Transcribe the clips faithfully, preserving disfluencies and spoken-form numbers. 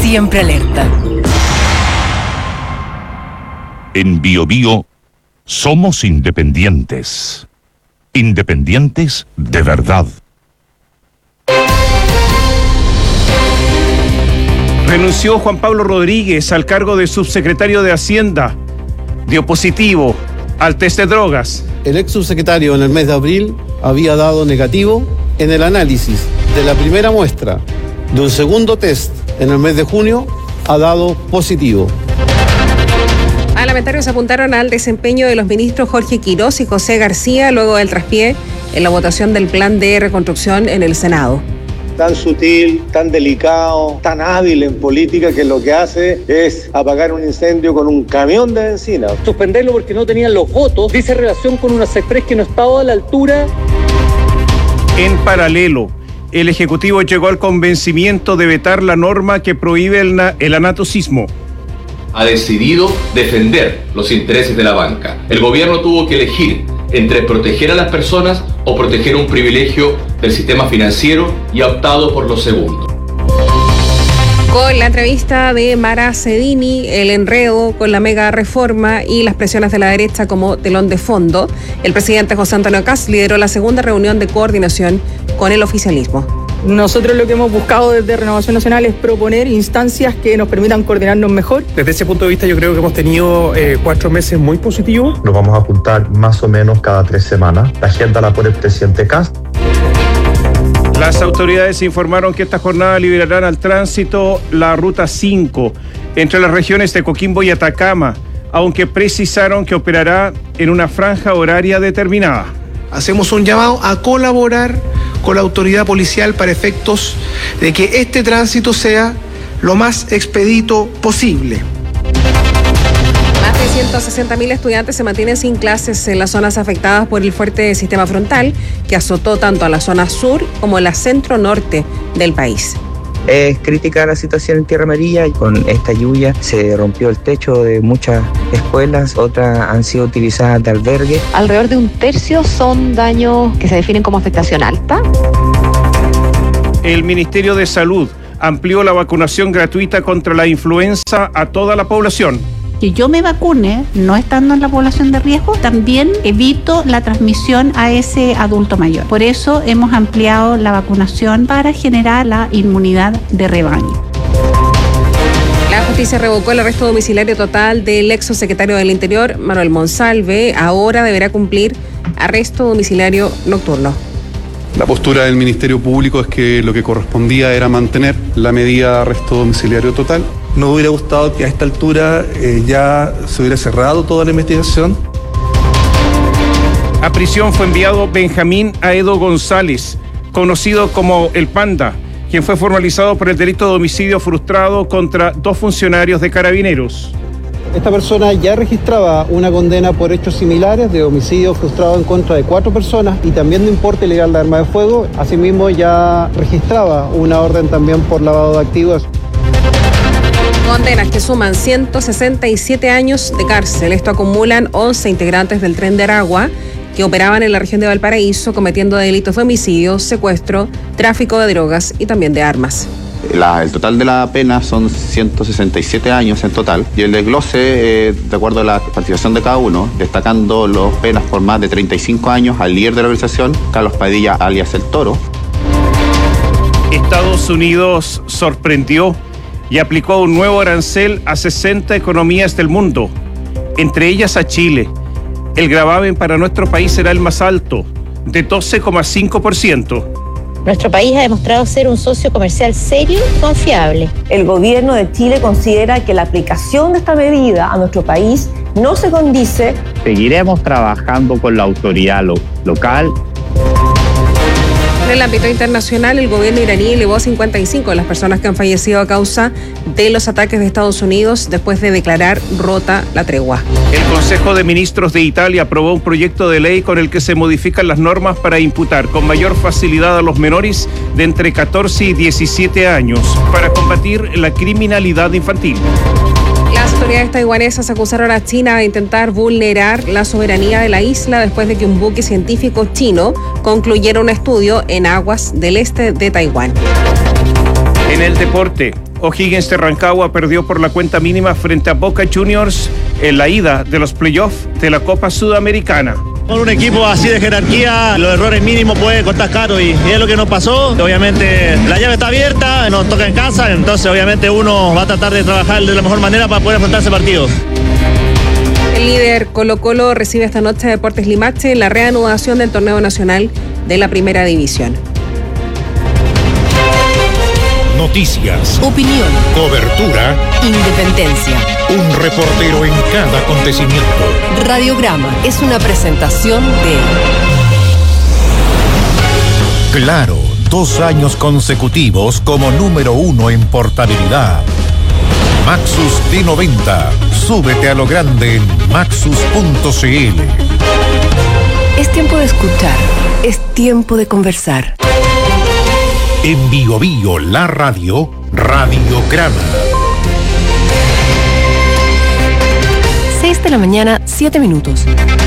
siempre alerta. En Bio Bio somos independientes. Independientes de verdad. Renunció Juan Pablo Rodríguez al cargo de subsecretario de Hacienda. Dio positivo al test de drogas. El ex subsecretario en el mes de abril había dado negativo en el análisis de la primera muestra. De un segundo test en el mes de junio ha dado positivo. Parlamentarios apuntaron al desempeño de los ministros Jorge Quirós y José García luego del traspié en la votación del plan de reconstrucción en el Senado. Tan sutil, tan delicado, tan hábil en política que lo que hace es apagar un incendio con un camión de benzina. Suspenderlo porque no tenían los votos dice relación con una CEPRES que no estaba a la altura. En paralelo, el Ejecutivo llegó al convencimiento de vetar la norma que prohíbe el, na- el anatocismo. Ha decidido defender los intereses de la banca. El gobierno tuvo que elegir entre proteger a las personas o proteger un privilegio del sistema financiero y ha optado por lo segundo. Con la entrevista de Mara Cedini, el enredo con la mega reforma y las presiones de la derecha como telón de fondo, el presidente José Antonio Kast lideró la segunda reunión de coordinación con el oficialismo. Nosotros lo que hemos buscado desde Renovación Nacional es proponer instancias que nos permitan coordinarnos mejor. Desde ese punto de vista yo creo que hemos tenido eh, cuatro meses muy positivos. Nos vamos a juntar más o menos cada tres semanas. La agenda la pone el presidente Kast. Las autoridades informaron que esta jornada liberarán al tránsito la Ruta cinco entre las regiones de Coquimbo y Atacama, aunque precisaron que operará en una franja horaria determinada. Hacemos un llamado a colaborar con la autoridad policial para efectos de que este tránsito sea lo más expedito posible. Más de ciento sesenta mil estudiantes se mantienen sin clases en las zonas afectadas por el fuerte sistema frontal que azotó tanto a la zona sur como la centro-norte del país. Es crítica la situación en Tierra Amarilla. Con esta lluvia se rompió el techo de muchas escuelas, otras han sido utilizadas de albergue. Alrededor de un tercio son daños que se definen como afectación alta. El Ministerio de Salud amplió la vacunación gratuita contra la influenza a toda la población. Que yo me vacune, no estando en la población de riesgo, también evito la transmisión a ese adulto mayor. Por eso hemos ampliado la vacunación para generar la inmunidad de rebaño. La justicia revocó el arresto domiciliario total del ex secretario del Interior, Manuel Monsalve. Ahora deberá cumplir arresto domiciliario nocturno. La postura del Ministerio Público es que lo que correspondía era mantener la medida de arresto domiciliario total. No hubiera gustado que a esta altura eh, ya se hubiera cerrado toda la investigación. A prisión fue enviado Benjamín Aedo González, conocido como El Panda, quien fue formalizado por el delito de homicidio frustrado contra dos funcionarios de Carabineros. Esta persona ya registraba una condena por hechos similares de homicidio frustrado en contra de cuatro personas y también de importe ilegal de arma de fuego. Asimismo, ya registraba una orden también por lavado de activos. Condenas que suman ciento sesenta y siete años de cárcel. Esto acumulan once integrantes del Tren de Aragua que operaban en la región de Valparaíso cometiendo delitos de homicidio, secuestro, tráfico de drogas y también de armas. La, el total de la pena son ciento sesenta y siete años en total y el desglose, eh, de acuerdo a la participación de cada uno, destacando las penas por más de treinta y cinco años al líder de la organización, Carlos Padilla, alias El Toro. Estados Unidos sorprendió y aplicó un nuevo arancel a sesenta economías del mundo, entre ellas a Chile. El gravamen para nuestro país será el más alto, de doce coma cinco por ciento. Nuestro país ha demostrado ser un socio comercial serio y confiable. El gobierno de Chile considera que la aplicación de esta medida a nuestro país no se condice. Seguiremos trabajando con la autoridad lo- local. En el ámbito internacional, el gobierno iraní elevó a cincuenta y cinco las personas que han fallecido a causa de los ataques de Estados Unidos después de declarar rota la tregua. El Consejo de Ministros de Italia aprobó un proyecto de ley con el que se modifican las normas para imputar con mayor facilidad a los menores de entre catorce y diecisiete años para combatir la criminalidad infantil. Las autoridades taiwanesas acusaron a China de intentar vulnerar la soberanía de la isla después de que un buque científico chino concluyera un estudio en aguas del este de Taiwán. En el deporte, O'Higgins de Rancagua perdió por la cuenta mínima frente a Boca Juniors en la ida de los playoffs de la Copa Sudamericana. Con un equipo así de jerarquía, los errores mínimos pueden costar caro y, y es lo que nos pasó. Obviamente la llave está abierta, nos toca en casa, entonces obviamente uno va a tratar de trabajar de la mejor manera para poder afrontar ese partido. El líder Colo Colo recibe esta noche a Deportes Limache en la reanudación del torneo nacional de la Primera División. Noticias, opinión, cobertura, independencia. Un reportero en cada acontecimiento. Radiograma es una presentación de Claro, dos años consecutivos como número uno en portabilidad. Maxus T noventa. Súbete a lo grande en maxus punto c l. Es tiempo de escuchar, es tiempo de conversar. En Bio Bio, la radio, Radiograma. seis de la mañana, siete minutos.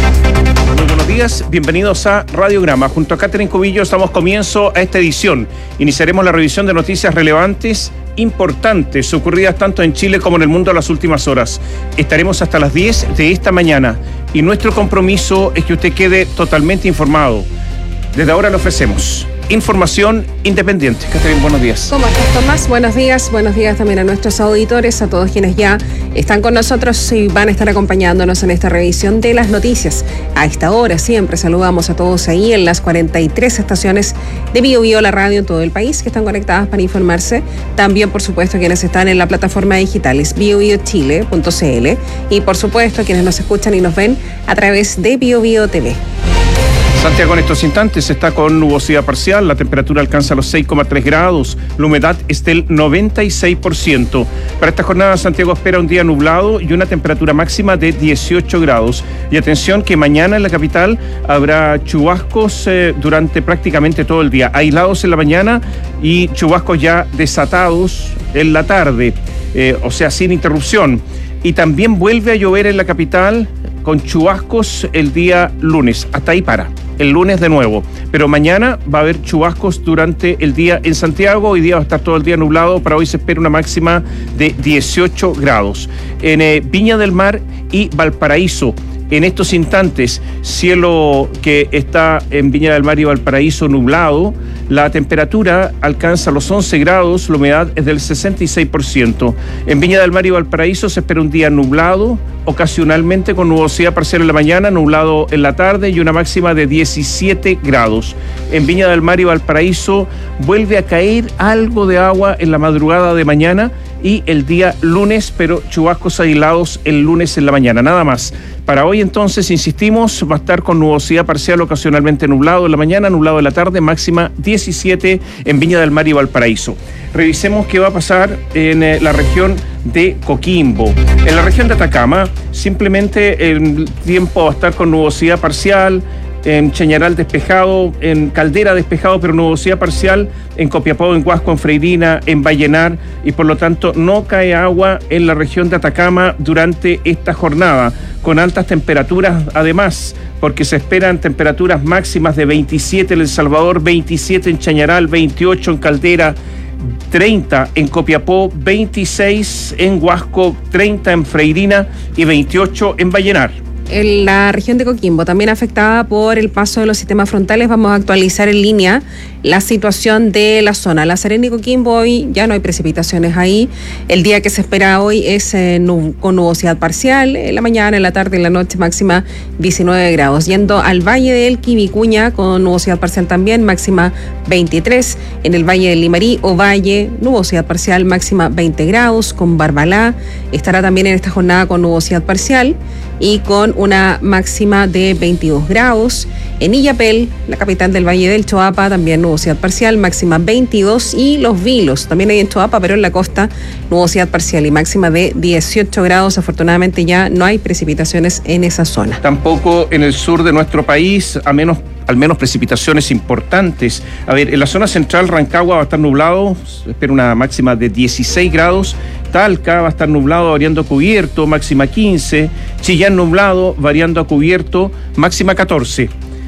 Muy buenos días, bienvenidos a Radiograma. Junto a Catherine Cubillos damos comienzo a esta edición. Iniciaremos la revisión de noticias relevantes, importantes, ocurridas tanto en Chile como en el mundo en las últimas horas. Estaremos hasta las diez de esta mañana y nuestro compromiso es que usted quede totalmente informado. Desde ahora le ofrecemos información independiente. Catherine, buenos días. ¿Cómo estás, Tomás? Buenos días. Buenos días también a nuestros auditores, a todos quienes ya están con nosotros y van a estar acompañándonos en esta revisión de las noticias. A esta hora siempre saludamos a todos ahí en las cuarenta y tres estaciones de Bio Bio, la radio en todo el país, que están conectadas para informarse. También, por supuesto, quienes están en la plataforma digital es bio bio chile punto c l y, por supuesto, quienes nos escuchan y nos ven a través de Bio Bio T V. Santiago en estos instantes está con nubosidad parcial, la temperatura alcanza los seis coma tres grados, la humedad es del noventa y seis por ciento. Para esta jornada Santiago espera un día nublado y una temperatura máxima de dieciocho grados. Y atención que mañana en la capital habrá chubascos eh, durante prácticamente todo el día, aislados en la mañana y chubascos ya desatados en la tarde, eh, o sea, sin interrupción. Y también vuelve a llover en la capital con chubascos el día lunes. Hasta ahí para. El lunes de nuevo. Pero mañana va a haber chubascos durante el día en Santiago. Hoy día va a estar todo el día nublado. Para hoy se espera una máxima de dieciocho grados. En eh, Viña del Mar y Valparaíso. En estos instantes, cielo que está en Viña del Mar y Valparaíso nublado, la temperatura alcanza los once grados, la humedad es del sesenta y seis por ciento. En Viña del Mar y Valparaíso se espera un día nublado, ocasionalmente con nubosidad parcial en la mañana, nublado en la tarde y una máxima de diecisiete grados. En Viña del Mar y Valparaíso vuelve a caer algo de agua en la madrugada de mañana y el día lunes, pero chubascos aislados el lunes en la mañana, nada más. Para hoy entonces, insistimos, va a estar con nubosidad parcial, ocasionalmente nublado en la mañana, nublado en la tarde, máxima diecisiete en Viña del Mar y Valparaíso. Revisemos qué va a pasar en eh, la región de Coquimbo. En la región de Atacama, simplemente el tiempo va a estar con nubosidad parcial, en Chañaral despejado, en Caldera despejado, pero nubosidad parcial, en Copiapó, en Huasco, en Freirina, en Vallenar, y por lo tanto no cae agua en la región de Atacama durante esta jornada, con altas temperaturas además, porque se esperan temperaturas máximas de veintisiete en El Salvador, veintisiete en Chañaral, veintiocho en Caldera, treinta en Copiapó, veintiséis en Huasco, treinta en Freirina y veintiocho en Vallenar. En la región de Coquimbo, también afectada por el paso de los sistemas frontales, vamos a actualizar en línea la situación de la zona. La Serena y Coquimbo hoy ya no hay precipitaciones ahí. El día que se espera hoy es eh, nub- con nubosidad parcial, en la mañana, en la tarde, en la noche, máxima diecinueve grados. Yendo al Valle del Quivicuña, con nubosidad parcial también, máxima veintitrés. En el Valle del Limarí o Valle, nubosidad parcial, máxima veinte grados. Con Barbalá estará también en esta jornada con nubosidad parcial y con una máxima de veintidós grados. En Illapel, la capital del Valle del Choapa, también nubosidad parcial, máxima veintidós. Y Los Vilos, también hay en Choapa, pero en la costa, nubosidad parcial y máxima de dieciocho grados. Afortunadamente ya no hay precipitaciones en esa zona. Tampoco en el sur de nuestro país, a menos al menos precipitaciones importantes. A ver, en la zona central, Rancagua va a estar nublado, se espera una máxima de dieciséis grados. Talca va a estar nublado, variando a cubierto, máxima quince. Chillán nublado, variando a cubierto, máxima catorce.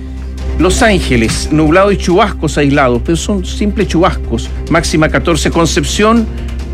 Los Ángeles, nublado y chubascos aislados, pero son simples chubascos, máxima catorce. Concepción,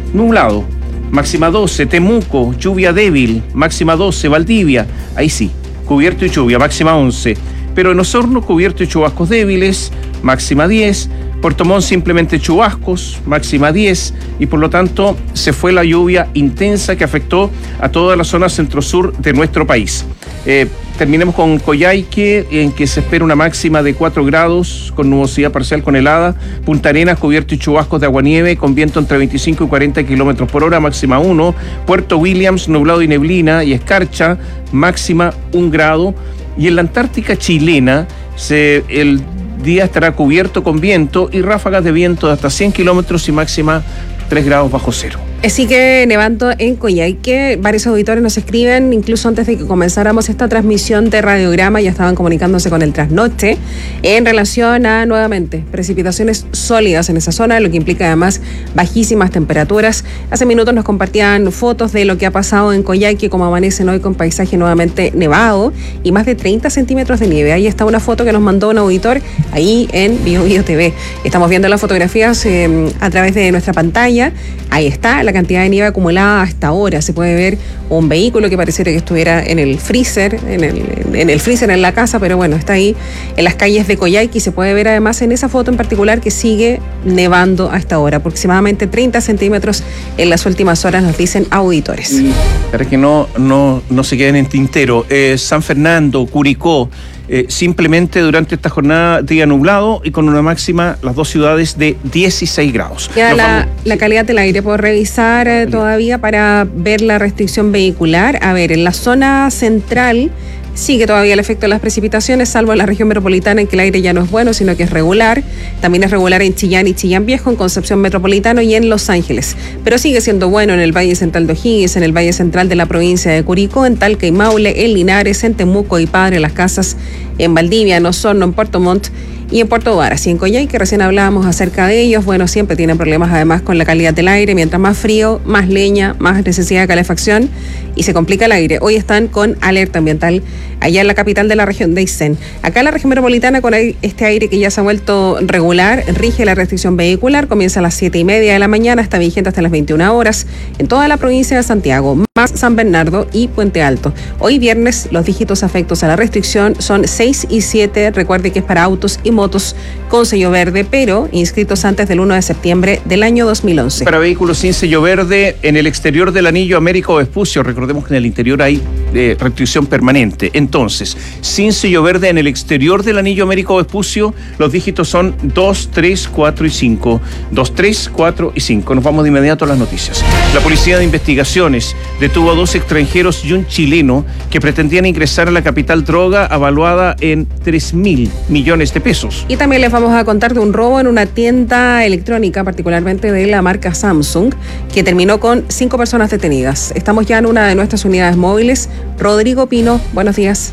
nublado. Máxima doce, Temuco, lluvia débil. Máxima doce, Valdivia, ahí sí, cubierto y lluvia. Máxima once. Pero en Osorno, cubierto y chubascos débiles. Máxima diez. Puerto Montt simplemente chubascos, máxima diez, y por lo tanto se fue la lluvia intensa que afectó a toda la zona centro-sur de nuestro país. Eh, terminemos con Coyhaique, en que se espera una máxima de cuatro grados, con nubosidad parcial con helada. Punta Arenas, cubierto y chubascos de aguanieve, con viento entre veinticinco y cuarenta kilómetros por hora, máxima uno. Puerto Williams, nublado y neblina y escarcha, máxima un grado. Y en la Antártica chilena, se, el día estará cubierto con viento y ráfagas de viento de hasta cien kilómetros y máxima tres grados bajo cero. Sigue nevando en Coyhaique. Varios auditores nos escriben, incluso antes de que comenzáramos esta transmisión de radiograma, ya estaban comunicándose con el trasnoche en relación a, nuevamente, precipitaciones sólidas en esa zona, lo que implica además bajísimas temperaturas. Hace minutos nos compartían fotos de lo que ha pasado en Coyhaique, como amanecen hoy con paisaje nuevamente nevado y más de treinta centímetros de nieve. Ahí está una foto que nos mandó un auditor ahí en Bio Bio T V. Estamos viendo las fotografías eh, a través de nuestra pantalla. Ahí está la cantidad de nieve acumulada hasta ahora. Se puede ver un vehículo que pareciera que estuviera en el freezer, en el, en el freezer en la casa, pero bueno, está ahí en las calles de Coyhaique y se puede ver además en esa foto en particular que sigue nevando hasta ahora, aproximadamente treinta centímetros en las últimas horas, nos dicen auditores. Para que no, no, no se queden en tintero, eh, San Fernando, Curicó, Eh, simplemente durante esta jornada día nublado y con una máxima, las dos ciudades, de dieciséis grados. Queda la, la calidad del aire, puedo revisar eh, todavía para ver la restricción vehicular. A ver, en la zona central sigue todavía el efecto de las precipitaciones, salvo en la región metropolitana en que el aire ya no es bueno, sino que es regular. También es regular en Chillán y Chillán Viejo, en Concepción Metropolitano y en Los Ángeles. Pero sigue siendo bueno en el Valle Central de O'Higgins, en el Valle Central de la provincia de Curicó, en Talca y Maule, en Linares, en Temuco y Padre Las Casas, en Valdivia, en Osorno, en Puerto Montt y en Puerto Varas. Y en Coyhaique, que recién hablábamos acerca de ellos, bueno, siempre tienen problemas además con la calidad del aire. Mientras más frío, más leña, más necesidad de calefacción y se complica el aire. Hoy están con alerta ambiental allá en la capital de la región de Aysén. Acá en la región metropolitana, con este aire que ya se ha vuelto regular, rige la restricción vehicular. Comienza a las siete y media de la mañana, está vigente hasta las veintiuna horas en toda la provincia de Santiago, más San Bernardo y Puente Alto. Hoy viernes, los dígitos afectos a la restricción son seis y siete. Recuerde que es para autos y motos con sello verde, pero inscritos antes del uno de septiembre del año dos mil once. Para vehículos sin sello verde, en el exterior del anillo Américo Vespucio, recordemos que en el interior hay eh, restricción permanente. Entonces, sin sello verde en el exterior del anillo Américo Vespucio, los dígitos son dos, tres, cuatro y cinco. dos, tres, cuatro y cinco. Nos vamos de inmediato a las noticias. La Policía de Investigaciones detuvo a dos extranjeros y un chileno que pretendían ingresar a la capital droga avaluada en tres mil millones de pesos. Y también les vamos a contar de un robo en una tienda electrónica, particularmente de la marca Samsung, que terminó con cinco personas detenidas. Estamos ya en una de nuestras unidades móviles. Rodrigo Pino, buenos días.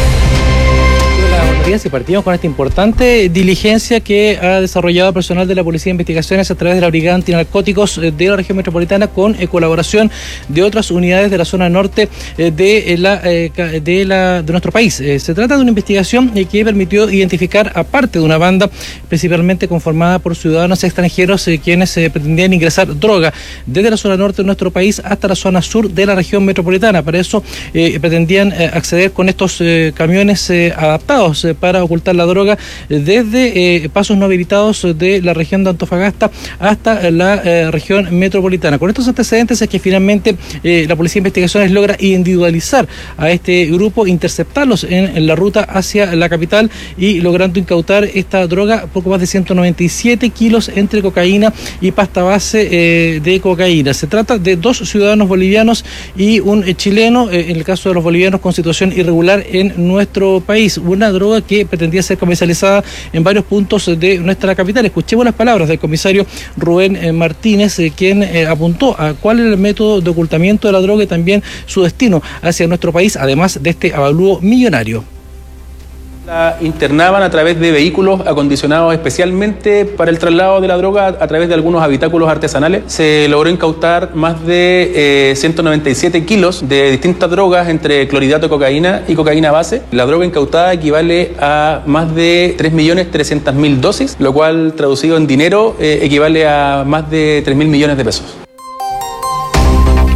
Y partimos con esta importante diligencia que ha desarrollado el personal de la Policía de Investigaciones a través de la Brigada Antinarcóticos de la región metropolitana, con eh, colaboración de otras unidades de la zona norte eh, de, la, eh, de, la, de nuestro país. Eh, se trata de una investigación eh, que permitió identificar a parte de una banda principalmente conformada por ciudadanos extranjeros eh, quienes eh, pretendían ingresar droga desde la zona norte de nuestro país hasta la zona sur de la región metropolitana. Para eso eh, pretendían eh, acceder con estos eh, camiones eh, adaptados eh, para ocultar la droga desde eh, pasos no habilitados de la región de Antofagasta hasta la eh, región metropolitana. Con estos antecedentes es que finalmente eh, la Policía de Investigaciones logra individualizar a este grupo, interceptarlos en, en la ruta hacia la capital y logrando incautar esta droga, poco más de ciento noventa y siete kilos entre cocaína y pasta base eh, de cocaína. Se trata de dos ciudadanos bolivianos y un eh, chileno, eh, en el caso de los bolivianos con situación irregular en nuestro país. Una droga que pretendía ser comercializada en varios puntos de nuestra capital. Escuchemos las palabras del comisario Rubén eh, Martínez, eh, quien eh, apuntó a cuál era el método de ocultamiento de la droga y también su destino hacia nuestro país, además de este avalúo millonario. La internaban a través de vehículos acondicionados especialmente para el traslado de la droga a través de algunos habitáculos artesanales. Se logró incautar más de eh, ciento noventa y siete kilos de distintas drogas entre clorhidrato de cocaína y cocaína base. La droga incautada equivale a más de tres millones trescientas mil dosis, lo cual traducido en dinero eh, equivale a más de tres mil millones de pesos.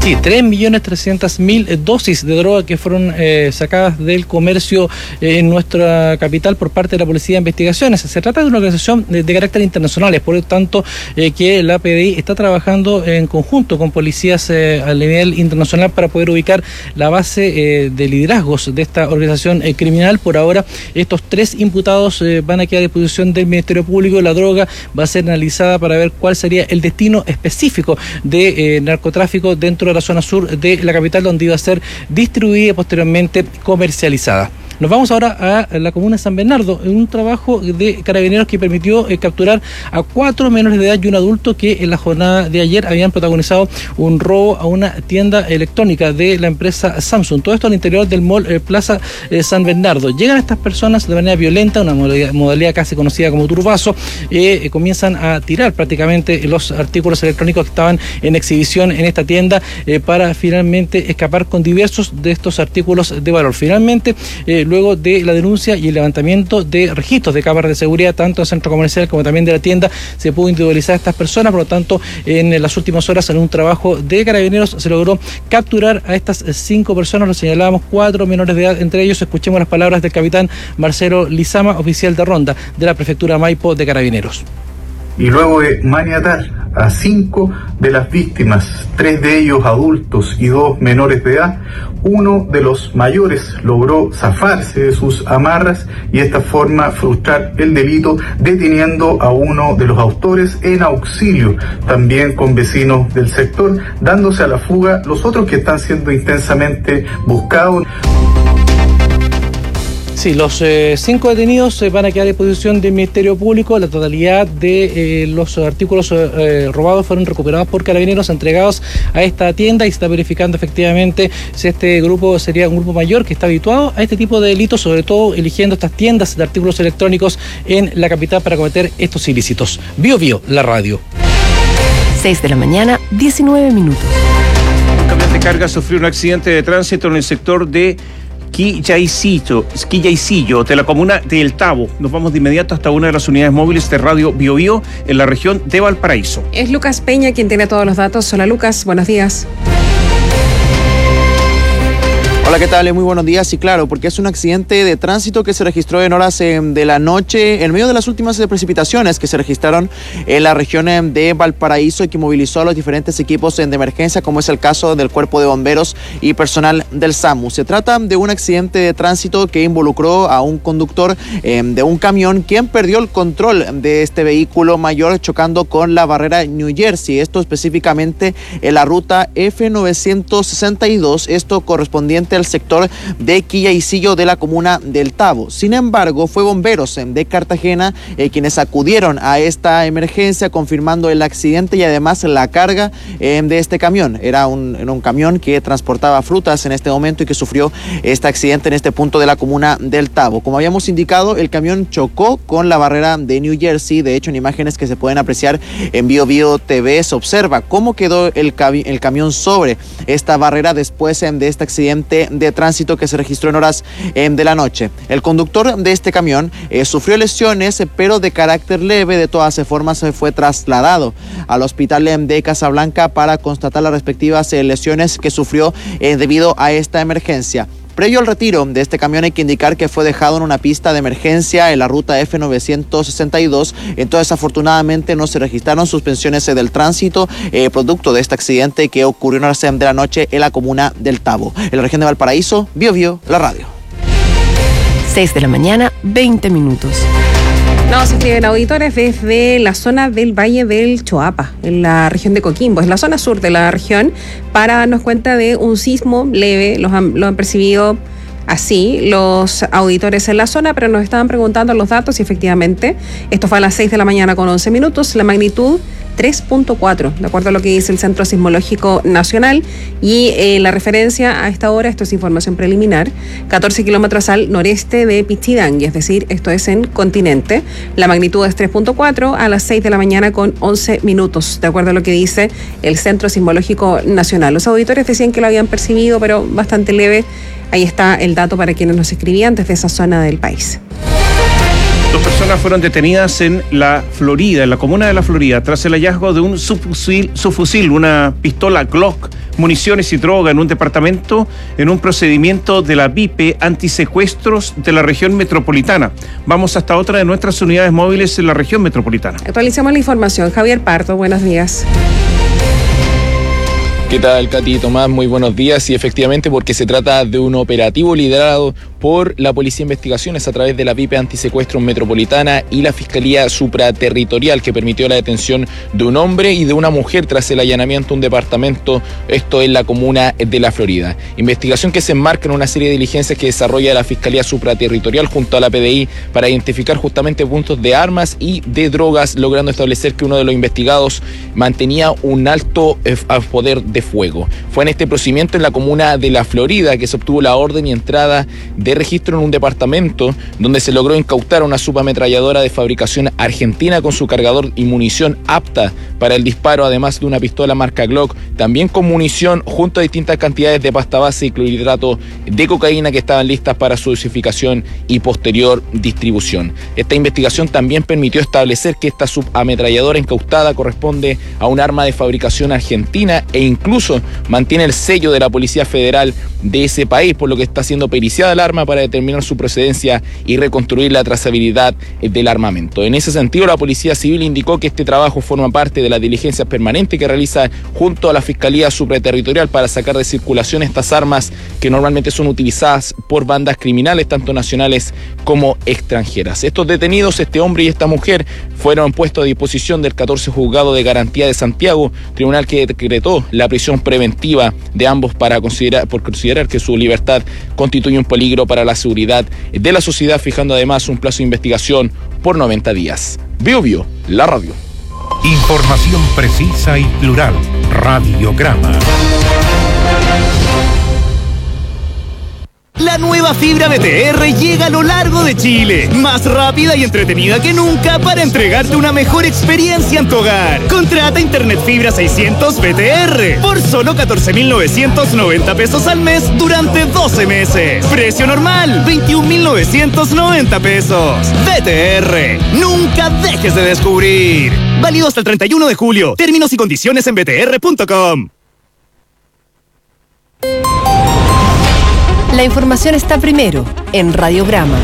Sí, tres millones trescientas mil dosis de droga que fueron eh, sacadas del comercio eh, en nuestra capital por parte de la Policía de Investigaciones. Se trata de una organización de, de carácter internacional, es por lo tanto eh, que la P D I está trabajando en conjunto con policías eh, a nivel internacional para poder ubicar la base eh, de liderazgos de esta organización eh, criminal. Por ahora, estos tres imputados eh, van a quedar a disposición del Ministerio Público. La droga va a ser analizada para ver cuál sería el destino específico de eh, narcotráfico dentro de la zona sur de la capital, donde iba a ser distribuida y posteriormente comercializada. Nos vamos ahora a la comuna de San Bernardo, en un trabajo de carabineros que permitió eh, capturar a cuatro menores de edad y un adulto que en la jornada de ayer habían protagonizado un robo a una tienda electrónica de la empresa Samsung. Todo esto al interior del mall eh, Plaza eh, San Bernardo. Llegan estas personas de manera violenta, una modalidad, modalidad casi conocida como turbazo, eh, eh, comienzan a tirar prácticamente los artículos electrónicos que estaban en exhibición en esta tienda eh, para finalmente escapar con diversos de estos artículos de valor. Finalmente, eh, luego de la denuncia y el levantamiento de registros de cámaras de seguridad, tanto en el centro comercial como también de la tienda, se pudo individualizar a estas personas. Por lo tanto, en las últimas horas, en un trabajo de carabineros, se logró capturar a estas cinco personas. Lo señalábamos, cuatro menores de edad entre ellos. Escuchemos las palabras del capitán Marcelo Lizama, oficial de ronda de la prefectura Maipo de Carabineros. Y luego de maniatar a cinco de las víctimas, tres de ellos adultos y dos menores de edad, uno de los mayores logró zafarse de sus amarras y de esta forma frustrar el delito, deteniendo a uno de los autores en auxilio, también con vecinos del sector, dándose a la fuga los otros que están siendo intensamente buscados. Sí, los eh, cinco detenidos eh, van a quedar a disposición del Ministerio Público. La totalidad de eh, los artículos eh, robados fueron recuperados por carabineros, entregados a esta tienda, y se está verificando efectivamente si este grupo sería un grupo mayor que está habituado a este tipo de delitos, sobre todo eligiendo estas tiendas de artículos electrónicos en la capital para cometer estos ilícitos. Bio Bio, la radio. seis de la mañana, diecinueve minutos. Un camión de carga sufrió un accidente de tránsito en el sector de Quillaisillo, Quillaisillo, de la comuna de El Tabo. Nos vamos de inmediato hasta una de las unidades móviles de Radio Bio Bio en la región de Valparaíso. Es Lucas Peña quien tiene todos los datos. Hola Lucas, buenos días. Hola, ¿qué tal? Muy buenos días. Y claro, porque es un accidente de tránsito que se registró en horas eh, de la noche, en medio de las últimas eh, precipitaciones que se registraron en la región eh, de Valparaíso, y que movilizó a los diferentes equipos eh, de emergencia, como es el caso del Cuerpo de Bomberos y personal del SAMU. Se trata de un accidente de tránsito que involucró a un conductor eh, de un camión, quien perdió el control de este vehículo mayor, chocando con la barrera New Jersey, esto específicamente en la ruta F novecientos sesenta y dos, esto correspondiente al sector de Quillaisillo de la comuna del Tabo. Sin embargo, fue bomberos de Cartagena eh, quienes acudieron a esta emergencia, confirmando el accidente y además la carga eh, de este camión. Era un, era un camión que transportaba frutas en este momento y que sufrió este accidente en este punto de la comuna del Tabo. Como habíamos indicado, el camión chocó con la barrera de New Jersey. De hecho, en imágenes que se pueden apreciar en Bio Bio T V se observa cómo quedó el, el camión sobre esta barrera después eh, de este accidente de tránsito que se registró en horas eh, de la noche. El conductor de este camión eh, sufrió lesiones, eh, pero de carácter leve. De todas formas, eh, fue trasladado al hospital eh, de Casablanca para constatar las respectivas eh, lesiones que sufrió eh, debido a esta emergencia. Previo al retiro de este camión, hay que indicar que fue dejado en una pista de emergencia en la ruta F novecientos sesenta y dos. Entonces, afortunadamente, no se registraron suspensiones del tránsito eh, producto de este accidente que ocurrió en horas de la noche en la comuna del Tabo. En la región de Valparaíso, Bio Bio, la radio. seis de la mañana, veinte minutos. Nos escriben auditores desde la zona del Valle del Choapa, en la región de Coquimbo, es la zona sur de la región, para darnos cuenta de un sismo leve. Los han, lo han percibido así los auditores en la zona, pero nos estaban preguntando los datos y efectivamente esto fue a las seis de la mañana con once minutos, la magnitud tres punto cuatro, de acuerdo a lo que dice el Centro Sismológico Nacional, y eh, la referencia a esta hora, esto es información preliminar, catorce kilómetros al noreste de Pichidangui, es decir, esto es en continente. La magnitud es tres punto cuatro a las seis de la mañana con once minutos, de acuerdo a lo que dice el Centro Sismológico Nacional. Los auditores decían que lo habían percibido, pero bastante leve. Ahí está el dato para quienes nos escribían desde esa zona del país. Dos personas fueron detenidas en la Florida, en la comuna de la Florida, tras el hallazgo de un subfusil, subfusil una pistola Glock municiones y droga en un departamento en un procedimiento de la V I P E antisecuestros de la región metropolitana. Vamos hasta otra de nuestras unidades móviles en la región metropolitana. Actualizamos la información. Javier Pardo, buenos días. ¿Qué tal, Katy y Tomás? Muy buenos días. Y efectivamente, porque se trata de un operativo liderado por la Policía de Investigaciones a través de la V I P E Antisecuestros Metropolitana y la Fiscalía Supraterritorial, que permitió la detención de un hombre y de una mujer tras el allanamiento a un departamento, esto en la comuna de La Florida. Investigación que se enmarca en una serie de diligencias que desarrolla la Fiscalía Supraterritorial junto a la P D I para identificar justamente puntos de armas y de drogas, logrando establecer que uno de los investigados mantenía un alto eh, poder de fuego. Fue en este procedimiento en la comuna de La Florida que se obtuvo la orden y entrada de registro en un departamento donde se logró incautar una subametralladora de fabricación argentina con su cargador y munición apta para el disparo, además de una pistola marca Glock, también con munición junto a distintas cantidades de pasta base y clorhidrato de cocaína que estaban listas para su dosificación y posterior distribución. Esta investigación también permitió establecer que esta subametralladora incautada corresponde a un arma de fabricación argentina e incluso mantiene el sello de la Policía Federal de ese país, por lo que está siendo periciada el arma para determinar su procedencia y reconstruir la trazabilidad del armamento. En ese sentido, la Policía Civil indicó que este trabajo forma parte de las diligencias permanentes que realiza junto a la Fiscalía Supraterritorial para sacar de circulación estas armas que normalmente son utilizadas por bandas criminales, tanto nacionales como extranjeras. Estos detenidos, este hombre y esta mujer, fueron puestos a disposición del catorce Juzgado de Garantía de Santiago, tribunal que decretó la prisión preventiva de ambos para considerar, por considerar que su libertad constituye un peligro para la seguridad de la sociedad, fijando además un plazo de investigación por noventa días. Bio Bio, la radio. Información precisa y plural. Radiograma. La nueva fibra B T R llega a lo largo de Chile, más rápida y entretenida que nunca para entregarte una mejor experiencia en tu hogar. Contrata Internet Fibra seiscientos B T R por solo catorce mil novecientos noventa pesos al mes durante doce meses. Precio normal, veintiún mil novecientos noventa pesos. B T R, nunca dejes de descubrir. Válido hasta el treinta y uno de julio. Términos y condiciones en b t r punto com. La información está primero en Radiograma.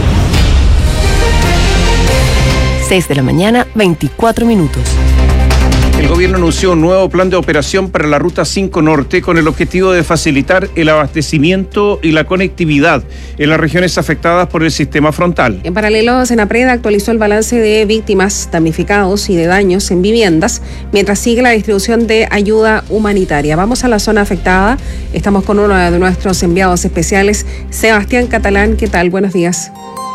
seis de la mañana, veinticuatro minutos. El gobierno anunció un nuevo plan de operación para la Ruta cinco Norte con el objetivo de facilitar el abastecimiento y la conectividad en las regiones afectadas por el sistema frontal. En paralelo, Senapred actualizó el balance de víctimas, damnificados y de daños en viviendas, mientras sigue la distribución de ayuda humanitaria. Vamos a la zona afectada. Estamos con uno de nuestros enviados especiales, Sebastián Catalán. ¿Qué tal? Buenos días.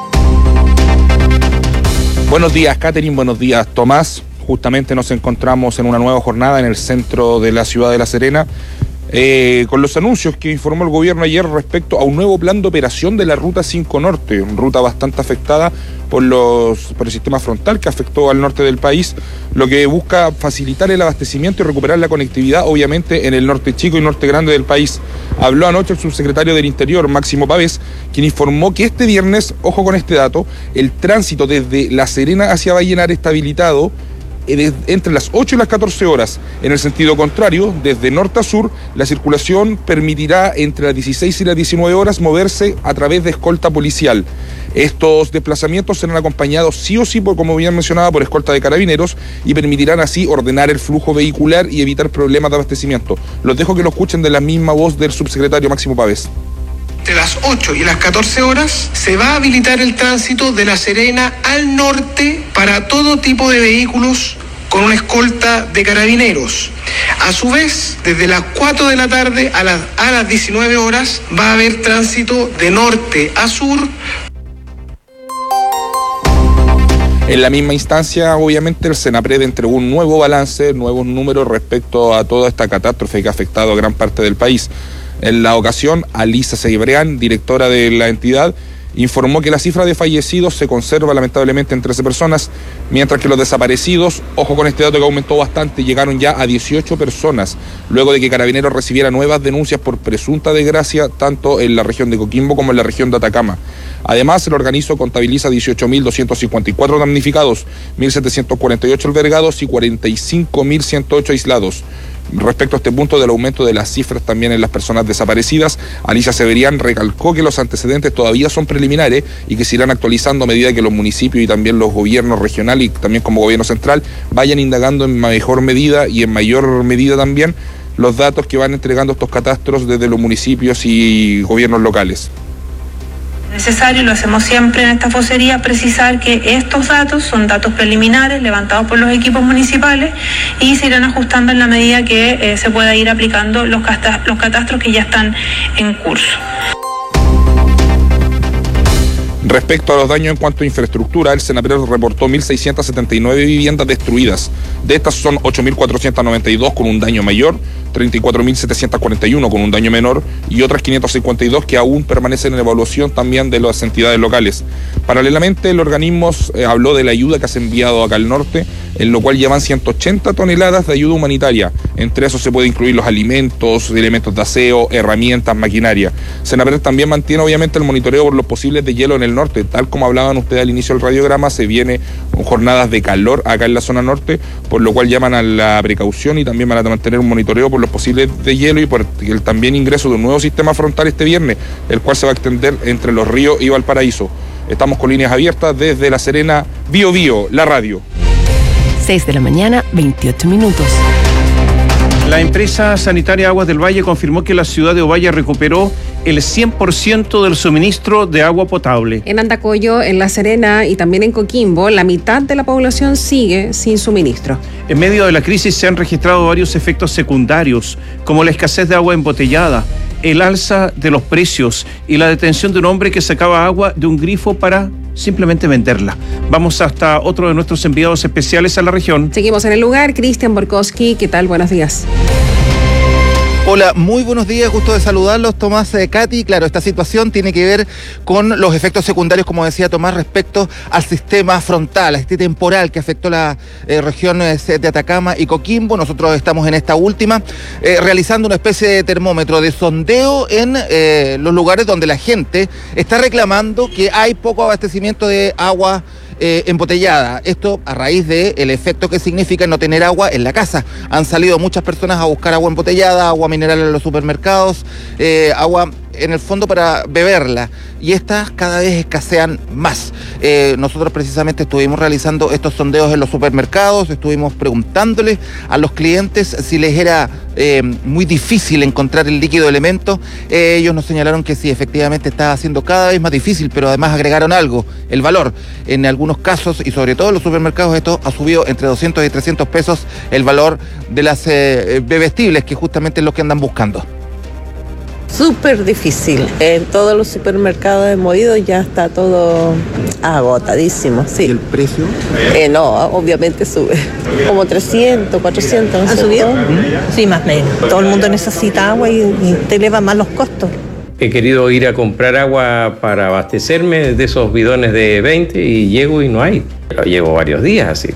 Buenos días, Catherine. Buenos días, Tomás. Justamente nos encontramos en una nueva jornada en el centro de la ciudad de La Serena, eh, con los anuncios que informó el gobierno ayer respecto a un nuevo plan de operación de la Ruta cinco Norte, una ruta bastante afectada por, los, por el sistema frontal que afectó al norte del país, lo que busca facilitar el abastecimiento y recuperar la conectividad, obviamente, en el norte chico y norte grande del país. Habló anoche el subsecretario del Interior, Máximo Pavés, quien informó que este viernes, ojo con este dato, el tránsito desde La Serena hacia Vallenar está habilitado entre las ocho y las catorce horas. En el sentido contrario, desde norte a sur, la circulación permitirá entre las dieciséis y las diecinueve horas moverse a través de escolta policial. Estos desplazamientos serán acompañados sí o sí, por, como bien mencionaba, por escolta de carabineros y permitirán así ordenar el flujo vehicular y evitar problemas de abastecimiento. Los dejo que lo escuchen de la misma voz del subsecretario Máximo Pavés. Entre las ocho y las catorce horas se va a habilitar el tránsito de La Serena al norte para todo tipo de vehículos con una escolta de carabineros. A su vez, desde las cuatro de la tarde a las, a las diecinueve horas va a haber tránsito de norte a sur. En la misma instancia, obviamente, el Senapred entregó un nuevo balance, nuevos números respecto a toda esta catástrofe que ha afectado a gran parte del país. En la ocasión, Alisa Ceibreán, directora de la entidad, informó que la cifra de fallecidos se conserva lamentablemente en trece personas, mientras que los desaparecidos, ojo con este dato que aumentó bastante, llegaron ya a dieciocho personas, luego de que Carabineros recibiera nuevas denuncias por presunta desgracia, tanto en la región de Coquimbo como en la región de Atacama. Además, el organismo contabiliza dieciocho mil doscientos cincuenta y cuatro damnificados, mil setecientos cuarenta y ocho albergados y cuarenta y cinco mil ciento ocho aislados. Respecto a este punto del aumento de las cifras también en las personas desaparecidas, Alicia Severian recalcó que los antecedentes todavía son preliminares y que se irán actualizando a medida que los municipios y también los gobiernos regionales y también como gobierno central vayan indagando en mejor medida y en mayor medida también los datos que van entregando estos catastros desde los municipios y gobiernos locales. Necesario, lo hacemos siempre en esta vocería, precisar que estos datos son datos preliminares levantados por los equipos municipales y se irán ajustando en la medida que eh, se pueda ir aplicando los, cata- los catastros que ya están en curso. Respecto a los daños en cuanto a infraestructura, el Senapred reportó mil seiscientas setenta y nueve viviendas destruidas. De estas son ocho mil cuatrocientas noventa y dos con un daño mayor, treinta y cuatro mil setecientos cuarenta y uno con un daño menor y otras quinientas cincuenta y dos que aún permanecen en evaluación también de las entidades locales. Paralelamente, el organismo eh, habló de la ayuda que se ha enviado acá al norte, en lo cual llevan ciento ochenta toneladas de ayuda humanitaria. Entre eso se puede incluir los alimentos, elementos de aseo, herramientas, maquinaria. Senapred también mantiene obviamente el monitoreo por los posibles de hielo en el norte, tal como hablaban ustedes al inicio del radiograma, se viene con jornadas de calor acá en la zona norte, por lo cual llaman a la precaución y también van a mantener un monitoreo por los posibles de hielo y por el también ingreso de un nuevo sistema frontal este viernes, el cual se va a extender entre Los Ríos y Valparaíso. Estamos con líneas abiertas desde La Serena, Bio Bio, la radio. seis de la mañana, veintiocho minutos. La empresa sanitaria Aguas del Valle confirmó que la ciudad de Ovalle recuperó el cien por ciento del suministro de agua potable. En Andacollo, en La Serena y también en Coquimbo, la mitad de la población sigue sin suministro. En medio de la crisis se han registrado varios efectos secundarios, como la escasez de agua embotellada, el alza de los precios y la detención de un hombre que sacaba agua de un grifo para simplemente venderla. Vamos hasta otro de nuestros enviados especiales a la región. Seguimos en el lugar. Cristian Borkowski, ¿qué tal? Buenos días. Hola, muy buenos días, gusto de saludarlos, Tomás, eh, Katy. Claro, esta situación tiene que ver con los efectos secundarios, como decía Tomás, respecto al sistema frontal, a este temporal que afectó las eh, regiones de Atacama y Coquimbo. Nosotros estamos en esta última, eh, realizando una especie de termómetro de sondeo en eh, los lugares donde la gente está reclamando que hay poco abastecimiento de agua Eh, embotellada. Esto a raíz del efecto que significa no tener agua en la casa. Han salido muchas personas a buscar agua embotellada, agua mineral en los supermercados, eh, agua en el fondo para beberla, y estas cada vez escasean más. Eh, nosotros precisamente estuvimos realizando estos sondeos en los supermercados, estuvimos preguntándoles a los clientes si les era eh, muy difícil encontrar el líquido elemento. Eh, ellos nos señalaron que sí, efectivamente estaba siendo cada vez más difícil, pero además agregaron algo, el valor. En algunos casos, y sobre todo en los supermercados, esto ha subido entre doscientos y trescientos pesos el valor de las eh, bebestibles, que justamente es lo que andan buscando. Súper difícil. En todos los supermercados hemos ido, ya está todo agotadísimo, sí. ¿Y el precio? Eh, no, obviamente sube. Como trescientos, cuatrocientos. ¿no? ¿Ha subido? Sí, más o menos. Todo el mundo necesita agua y, y te eleva más los costos. He querido ir a comprar agua para abastecerme de esos bidones de veinte y llego y no hay. Llevo varios días así.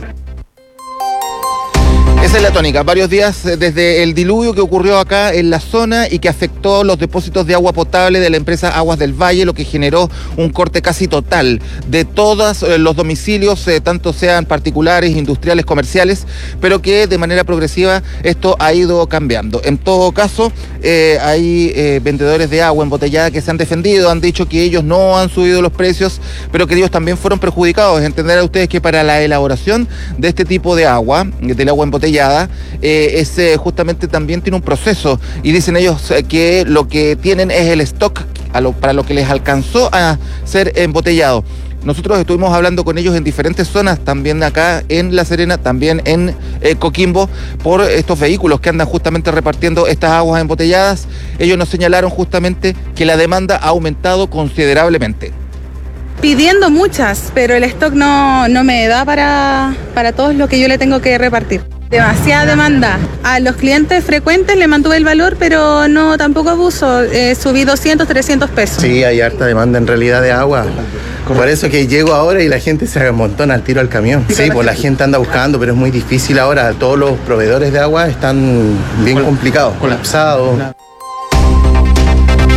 Esa es la tónica, varios días desde el diluvio que ocurrió acá en la zona y que afectó los depósitos de agua potable de la empresa Aguas del Valle, lo que generó un corte casi total de todos los domicilios, eh, tanto sean particulares, industriales, comerciales, pero que de manera progresiva esto ha ido cambiando. En todo caso, eh, hay eh, vendedores de agua embotellada que se han defendido, han dicho que ellos no han subido los precios, pero que ellos también fueron perjudicados. Entender a ustedes que para la elaboración de este tipo de agua, del agua embotellada, Eh, es, eh, justamente también tiene un proceso, y dicen ellos eh, que lo que tienen es el stock a lo, para lo que les alcanzó a ser embotellado. Nosotros estuvimos hablando con ellos en diferentes zonas, también acá en La Serena, también en eh, Coquimbo, por estos vehículos que andan justamente repartiendo estas aguas embotelladas. Ellos nos señalaron justamente que la demanda ha aumentado considerablemente. Pidiendo muchas, pero el stock no, no me da para, para todo lo que yo le tengo que repartir. Demasiada demanda. A los clientes frecuentes le mantuve el valor, pero no tampoco abuso. Eh, subí doscientos, trescientos pesos. Sí, hay harta demanda en realidad de agua. Por eso que llego ahora y la gente se amontona al tiro al camión. Sí, pues la gente anda buscando, pero es muy difícil ahora. Todos los proveedores de agua están bien complicados, colapsados.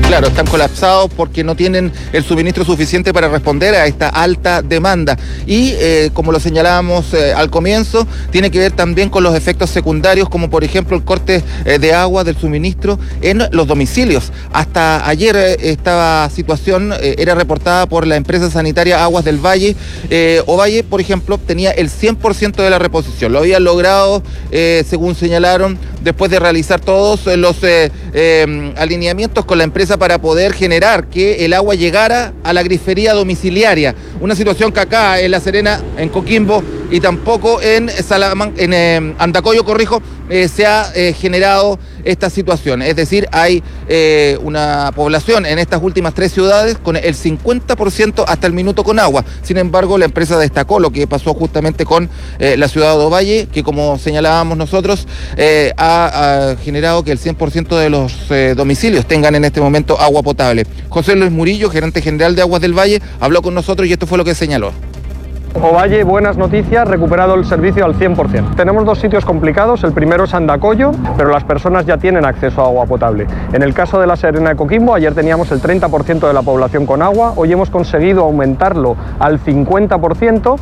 claro, están colapsados porque no tienen el suministro suficiente para responder a esta alta demanda. Y eh, como lo señalábamos eh, al comienzo, tiene que ver también con los efectos secundarios, como por ejemplo el corte eh, de agua del suministro en los domicilios. Hasta ayer eh, esta situación eh, era reportada por la empresa sanitaria Aguas del Valle. Eh, Ovalle, por ejemplo, tenía el cien por ciento de la reposición. Lo habían logrado, eh, según señalaron, después de realizar todos los eh, eh, alineamientos con la empresa para poder generar que el agua llegara a la grifería domiciliaria. Una situación que acá en La Serena, en Coquimbo y tampoco en Salaman, en eh, Andacollo, corrijo, eh, se ha eh, generado esta situación. Es decir, hay eh, una población en estas últimas tres ciudades con el cincuenta por ciento hasta el minuto con agua. Sin embargo, la empresa destacó lo que pasó justamente con eh, la ciudad de Ovalle, que como señalábamos nosotros, eh, ha, ha generado que el cien por ciento de los eh, domicilios tengan en este momento agua potable. José Luis Murillo, gerente general de Aguas del Valle, habló con nosotros y esto fue lo que señaló. Ovalle, buenas noticias, recuperado el servicio al cien por ciento. Tenemos dos sitios complicados, el primero es Andacollo, pero las personas ya tienen acceso a agua potable. En el caso de La Serena de Coquimbo, ayer teníamos el treinta por ciento de la población con agua, hoy hemos conseguido aumentarlo al cincuenta por ciento.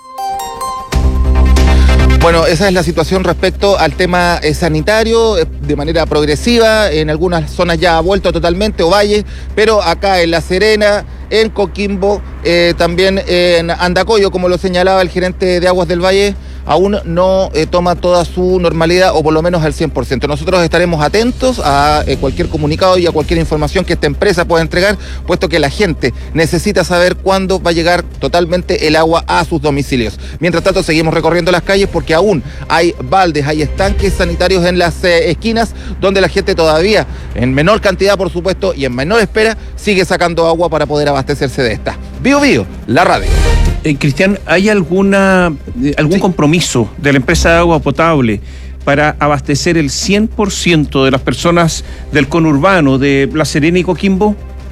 Bueno, esa es la situación respecto al tema eh, sanitario, eh, de manera progresiva. En algunas zonas ya ha vuelto totalmente, Ovalle, pero acá en La Serena, en Coquimbo, eh, también en Andacollo, como lo señalaba el gerente de Aguas del Valle, aún no eh, toma toda su normalidad, o por lo menos al cien por ciento. Nosotros estaremos atentos a eh, cualquier comunicado y a cualquier información que esta empresa pueda entregar, puesto que la gente necesita saber cuándo va a llegar totalmente el agua a sus domicilios. Mientras tanto, seguimos recorriendo las calles porque aún hay baldes, hay estanques sanitarios en las eh, esquinas, donde la gente todavía, en menor cantidad por supuesto, y en menor espera, sigue sacando agua para poder abastecerse de esta. Bio Bio, la radio. Eh, Cristian, ¿hay alguna eh, algún sí. compromiso de la empresa de agua potable para abastecer el cien por ciento de las personas del conurbano de La Serena y Coquimbo?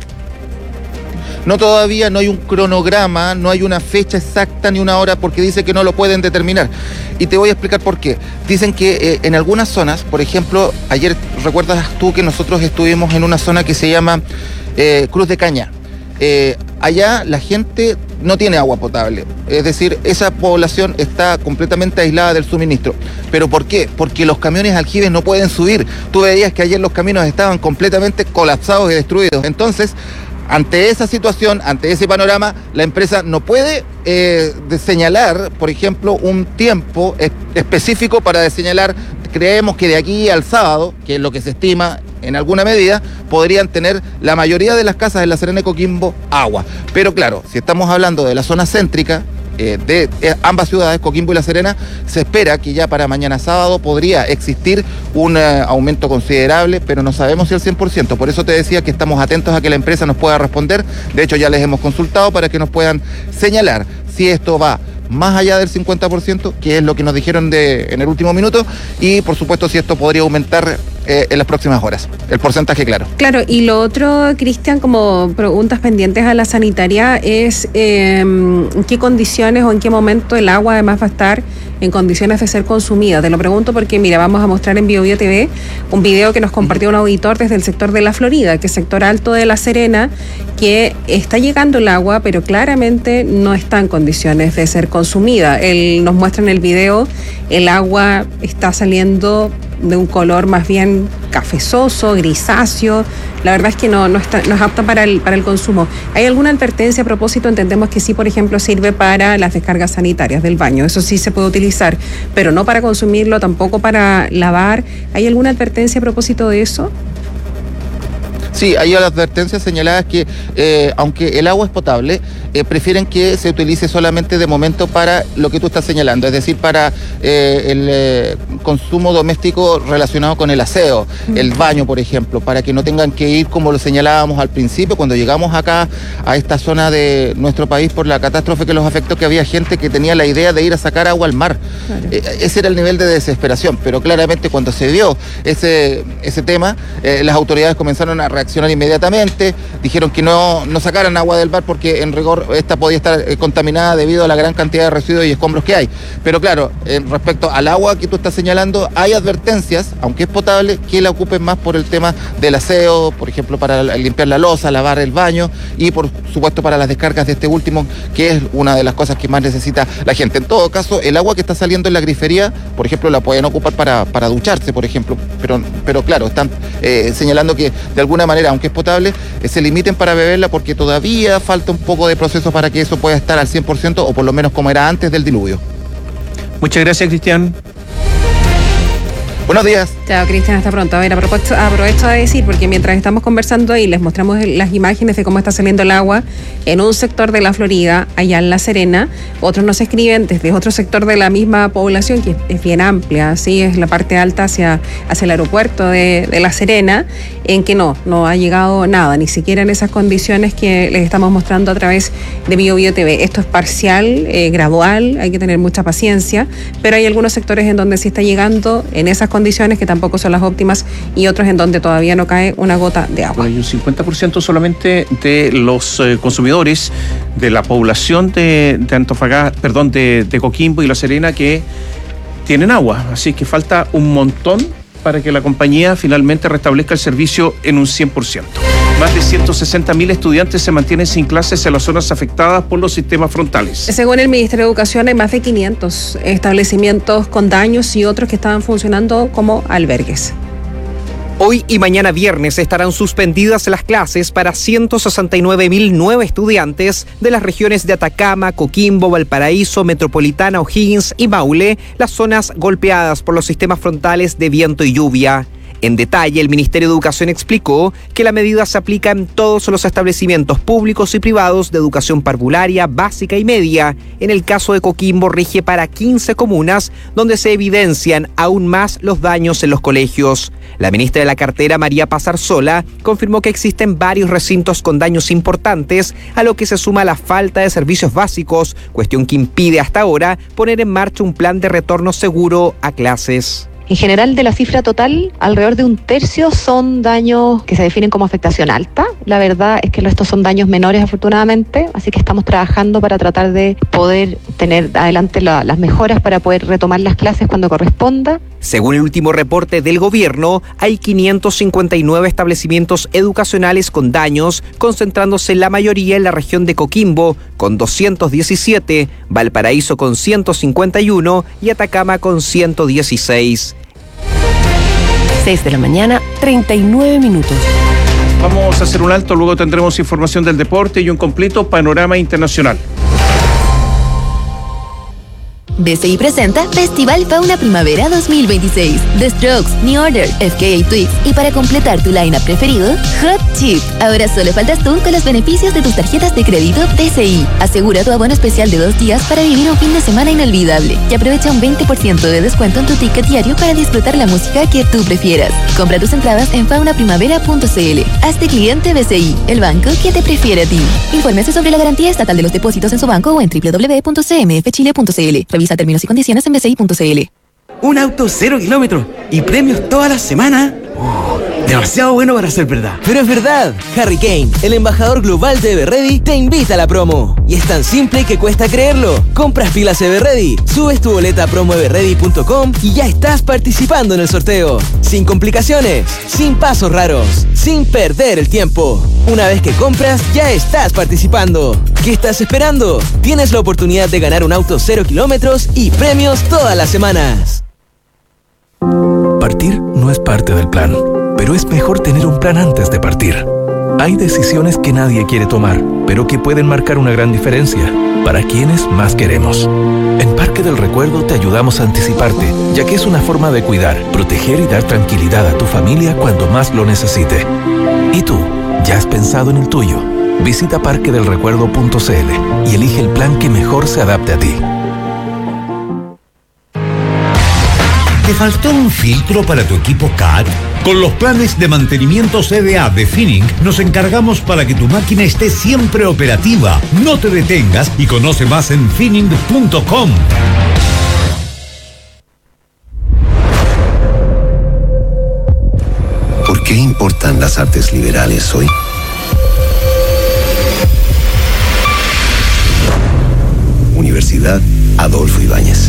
No, todavía no hay un cronograma, no hay una fecha exacta ni una hora, porque dice que no lo pueden determinar. Y te voy a explicar por qué. Dicen que eh, en algunas zonas, por ejemplo, ayer recuerdas tú que nosotros estuvimos en una zona que se llama eh, Cruz de Caña. Eh, allá la gente no tiene agua potable, es decir, esa población está completamente aislada del suministro. ¿Pero por qué? Porque los camiones aljibes no pueden subir. Tú veías que ayer los caminos estaban completamente colapsados y destruidos. Entonces, ante esa situación, ante ese panorama, la empresa no puede eh, señalar, por ejemplo, un tiempo es- específico para señalar. Creemos que de aquí al sábado, que es lo que se estima en alguna medida, podrían tener la mayoría de las casas de La Serena y Coquimbo agua. Pero claro, si estamos hablando de la zona céntrica, eh, de eh, ambas ciudades, Coquimbo y La Serena, se espera que ya para mañana sábado podría existir un eh, aumento considerable, pero no sabemos si al cien por ciento. Por eso te decía que estamos atentos a que la empresa nos pueda responder. De hecho, ya les hemos consultado para que nos puedan señalar si esto va más allá del cincuenta por ciento, que es lo que nos dijeron de, en el último minuto, y por supuesto si esto podría aumentar eh, en las próximas horas. El porcentaje, claro. Claro, y lo otro, Cristian, como preguntas pendientes a la sanitaria, es eh, en qué condiciones o en qué momento el agua además va a estar en condiciones de ser consumida. Te lo pregunto porque, mira, vamos a mostrar en Bio Bio T V un video que nos compartió un auditor desde el sector de La Florida, que es sector alto de La Serena, que está llegando el agua, pero claramente no está en condiciones de ser consumida. Él nos muestra en el video, el agua está saliendo de un color más bien cafezoso, grisáceo. La verdad es que no, no, está, no es apta para el, para el consumo. ¿Hay alguna advertencia a propósito? Entendemos que sí, por ejemplo, sirve para las descargas sanitarias del baño. Eso sí se puede utilizar, pero no para consumirlo, tampoco para lavar. ¿Hay alguna advertencia a propósito de eso? Sí, hay advertencias señaladas que, eh, aunque el agua es potable, eh, prefieren que se utilice solamente de momento para lo que tú estás señalando, es decir, para eh, el eh, consumo doméstico relacionado con el aseo, mm. el baño, por ejemplo, para que no tengan que ir, como lo señalábamos al principio, cuando llegamos acá a esta zona de nuestro país por la catástrofe que los afectó, que había gente que tenía la idea de ir a sacar agua al mar. Claro. Eh, ese era el nivel de desesperación, pero claramente cuando se vio ese, ese tema, eh, las autoridades comenzaron a reaccionar reaccionar inmediatamente, dijeron que no, no sacaran agua del bar porque en rigor esta podía estar eh, contaminada debido a la gran cantidad de residuos y escombros que hay. Pero claro, eh, respecto al agua que tú estás señalando, hay advertencias, aunque es potable, que la ocupen más por el tema del aseo, por ejemplo, para limpiar la loza, lavar el baño y por supuesto para las descargas de este último, que es una de las cosas que más necesita la gente. En todo caso, el agua que está saliendo en la grifería, por ejemplo, la pueden ocupar para, para ducharse, por ejemplo, pero, pero claro, están eh, señalando que de alguna manera, aunque es potable, eh, se limiten para beberla porque todavía falta un poco de proceso para que eso pueda estar al cien por ciento o por lo menos como era antes del diluvio. Muchas gracias, Cristian. Buenos días. Chao, Cristian, hasta pronto. A ver, aprovecho, aprovecho de decir, porque mientras estamos conversando y les mostramos las imágenes de cómo está saliendo el agua en un sector de la Florida, allá en La Serena, otros nos escriben desde otro sector de la misma población, que es bien amplia, ¿sí? Es la parte alta hacia, hacia el aeropuerto de, de La Serena, en que no, no ha llegado nada, ni siquiera en esas condiciones que les estamos mostrando a través de Bio Bio T V. Esto es parcial, eh, gradual, hay que tener mucha paciencia, pero hay algunos sectores en donde sí está llegando en esas condiciones que tampoco son las óptimas y otros en donde todavía no cae una gota de agua. Bueno, hay un cincuenta por ciento solamente de los eh, consumidores de la población de, de Antofagasta, perdón, de, de Coquimbo y La Serena que tienen agua, así que falta un montón para que la compañía finalmente restablezca el servicio en un cien por ciento. Más de ciento sesenta mil estudiantes se mantienen sin clases en las zonas afectadas por los sistemas frontales. Según el Ministerio de Educación, hay más de quinientos establecimientos con daños y otros que estaban funcionando como albergues. Hoy y mañana viernes estarán suspendidas las clases para ciento sesenta y nueve mil nueve estudiantes de las regiones de Atacama, Coquimbo, Valparaíso, Metropolitana, O'Higgins y Maule, las zonas golpeadas por los sistemas frontales de viento y lluvia. En detalle, el Ministerio de Educación explicó que la medida se aplica en todos los establecimientos públicos y privados de educación parvularia, básica y media. En el caso de Coquimbo, rige para quince comunas, donde se evidencian aún más los daños en los colegios. La ministra de la cartera, María Pazarzola, confirmó que existen varios recintos con daños importantes, a lo que se suma la falta de servicios básicos, cuestión que impide hasta ahora poner en marcha un plan de retorno seguro a clases. En general, de la cifra total, alrededor de un tercio son daños que se definen como afectación alta. La verdad es que estos son daños menores, afortunadamente, así que estamos trabajando para tratar de poder tener adelante la, las mejoras para poder retomar las clases cuando corresponda. Según el último reporte del gobierno, hay quinientos cincuenta y nueve establecimientos educacionales con daños, concentrándose la mayoría en la región de Coquimbo, con doscientos diecisiete, Valparaíso con ciento cincuenta y uno y Atacama con ciento dieciséis. seis de la mañana, treinta y nueve minutos. Vamos a hacer un alto, luego tendremos información del deporte y un completo panorama internacional. B C I presenta Festival Fauna Primavera dos mil veintiséis. The Strokes, New Order, F K A Twigs y para completar tu line-up preferido, Hot Chip. Ahora solo faltas tú con los beneficios de tus tarjetas de crédito B C I. Asegura tu abono especial de dos días para vivir un fin de semana inolvidable y aprovecha un veinte por ciento de descuento en tu ticket diario para disfrutar la música que tú prefieras. Compra tus entradas en fauna primavera punto c l. Hazte cliente B C I, el banco que te prefiere a ti. Infórmese sobre la garantía estatal de los depósitos en su banco o en doble u doble u doble u punto c m f chile punto c l. Revisa términos y condiciones en b c i punto c l. Un auto cero kilómetros y premios toda la semana. Oh, demasiado bueno para ser verdad. Pero es verdad. Harry Kane, el embajador global de Everready, te invita a la promo. Y es tan simple que cuesta creerlo. Compras pilas Everready, subes tu boleta a promo everready punto com y ya estás participando en el sorteo. Sin complicaciones, sin pasos raros, sin perder el tiempo. Una vez que compras, ya estás participando. ¿Qué estás esperando? Tienes la oportunidad de ganar un auto cero kilómetros y premios todas las semanas. Partir no es parte del plan, pero es mejor tener un plan antes de partir. Hay decisiones que nadie quiere tomar, pero que pueden marcar una gran diferencia para quienes más queremos. En Parque del Recuerdo te ayudamos a anticiparte, ya que es una forma de cuidar, proteger y dar tranquilidad a tu familia cuando más lo necesite. ¿Y tú? ¿Ya has pensado en el tuyo? Visita parque del recuerdo punto c l y elige el plan que mejor se adapte a ti. ¿Te faltó un filtro para tu equipo C A D? Con los planes de mantenimiento C D A de Finning nos encargamos para que tu máquina esté siempre operativa. No te detengas y conoce más en finning punto com. qué importan las artes liberales hoy? Universidad Adolfo Ibáñez.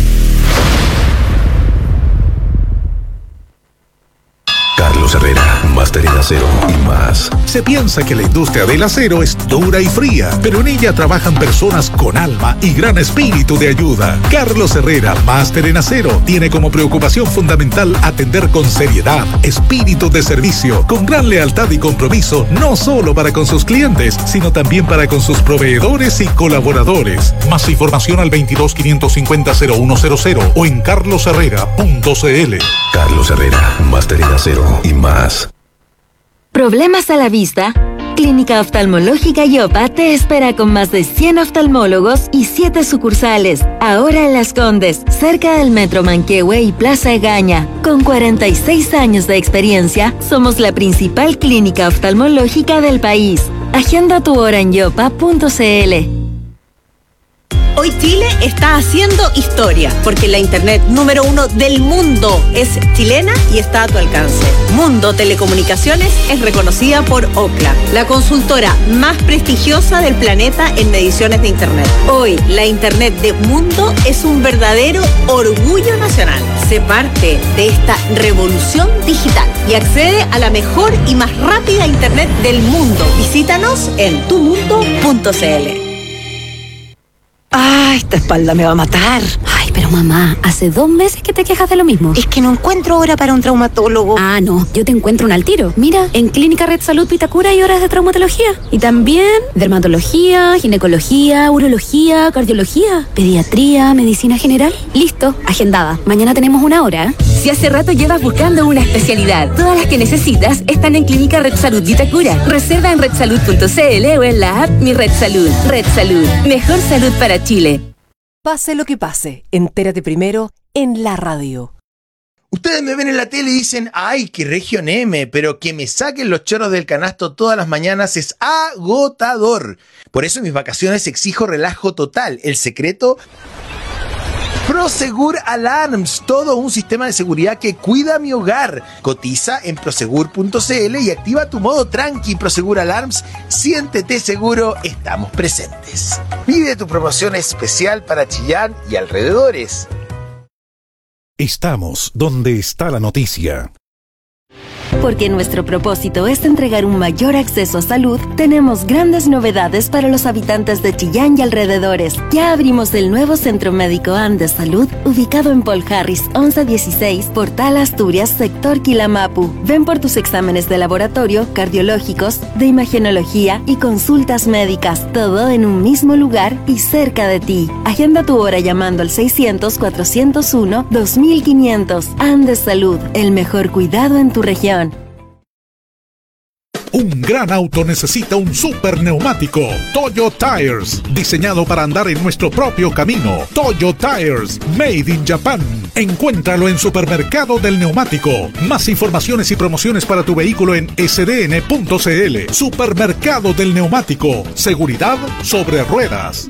Carlos Herrera, máster en acero y más. Se piensa que la industria del acero es dura y fría, pero en ella trabajan personas con alma y gran espíritu de ayuda. Carlos Herrera, máster en acero, tiene como preocupación fundamental atender con seriedad, espíritu de servicio, con gran lealtad y compromiso, no solo para con sus clientes, sino también para con sus proveedores y colaboradores. Más información al veintidós, quinientos cincuenta, cero uno cero cero o en carlos herrera punto c l. Carlos Herrera, máster en acero y más. ¿Problemas a la vista? Clínica Oftalmológica Yopa te espera con más de cien oftalmólogos y siete sucursales. Ahora en Las Condes, cerca del Metro Manquehue y Plaza Egaña. Con cuarenta y seis años de experiencia, somos la principal clínica oftalmológica del país. Agenda tu hora en yopa punto c l. Hoy Chile está haciendo historia, porque la internet número uno del mundo es chilena y está a tu alcance. Mundo Telecomunicaciones es reconocida por Ookla, la consultora más prestigiosa del planeta en mediciones de internet. Hoy, la internet de Mundo es un verdadero orgullo nacional. Sé parte de esta revolución digital y accede a la mejor y más rápida internet del mundo. Visítanos en tu mundo punto c l. ¡Ay, esta espalda me va a matar! Ay, pero mamá, hace dos meses que te quejas de lo mismo. Es que no encuentro hora para un traumatólogo. Ah, no, yo te encuentro un al tiro. Mira, en Clínica Red Salud Vitacura hay horas de traumatología. Y también dermatología, ginecología, urología, cardiología, pediatría, medicina general. Listo, agendada. Mañana tenemos una hora. Si hace rato llevas buscando una especialidad, todas las que necesitas están en Clínica Red Salud Vitacura. Reserva en red salud punto c l o en la app Mi Red Salud. Red Salud, mejor salud para Chile. Pase lo que pase, entérate primero en la radio. Ustedes me ven en la tele y dicen, ay, qué región M, pero que me saquen los chorros del canasto todas las mañanas es agotador. Por eso en mis vacaciones exijo relajo total. El secreto... Prosegur Alarms, todo un sistema de seguridad que cuida mi hogar. Cotiza en prosegur punto c l y activa tu modo tranqui. Prosegur Alarms, siéntete seguro, estamos presentes. Vive tu promoción especial para Chillán y alrededores. Estamos donde está la noticia. Porque nuestro propósito es entregar un mayor acceso a salud, tenemos grandes novedades para los habitantes de Chillán y alrededores. Ya abrimos el nuevo Centro Médico Andes Salud, ubicado en Paul Harris once dieciséis, Portal Asturias, sector Quilamapu. Ven por tus exámenes de laboratorio, cardiológicos, de imagenología y consultas médicas, todo en un mismo lugar y cerca de ti. Agenda tu hora llamando al seiscientos, cuatrocientos uno, dos mil quinientos. Andes Salud, el mejor cuidado en tu región. Un gran auto necesita un super neumático. Toyo Tires, diseñado para andar en nuestro propio camino. Toyo Tires, made in Japan. Encuéntralo en Supermercado del Neumático. Más informaciones y promociones para tu vehículo en s d n punto c l. Supermercado del Neumático. Seguridad sobre ruedas.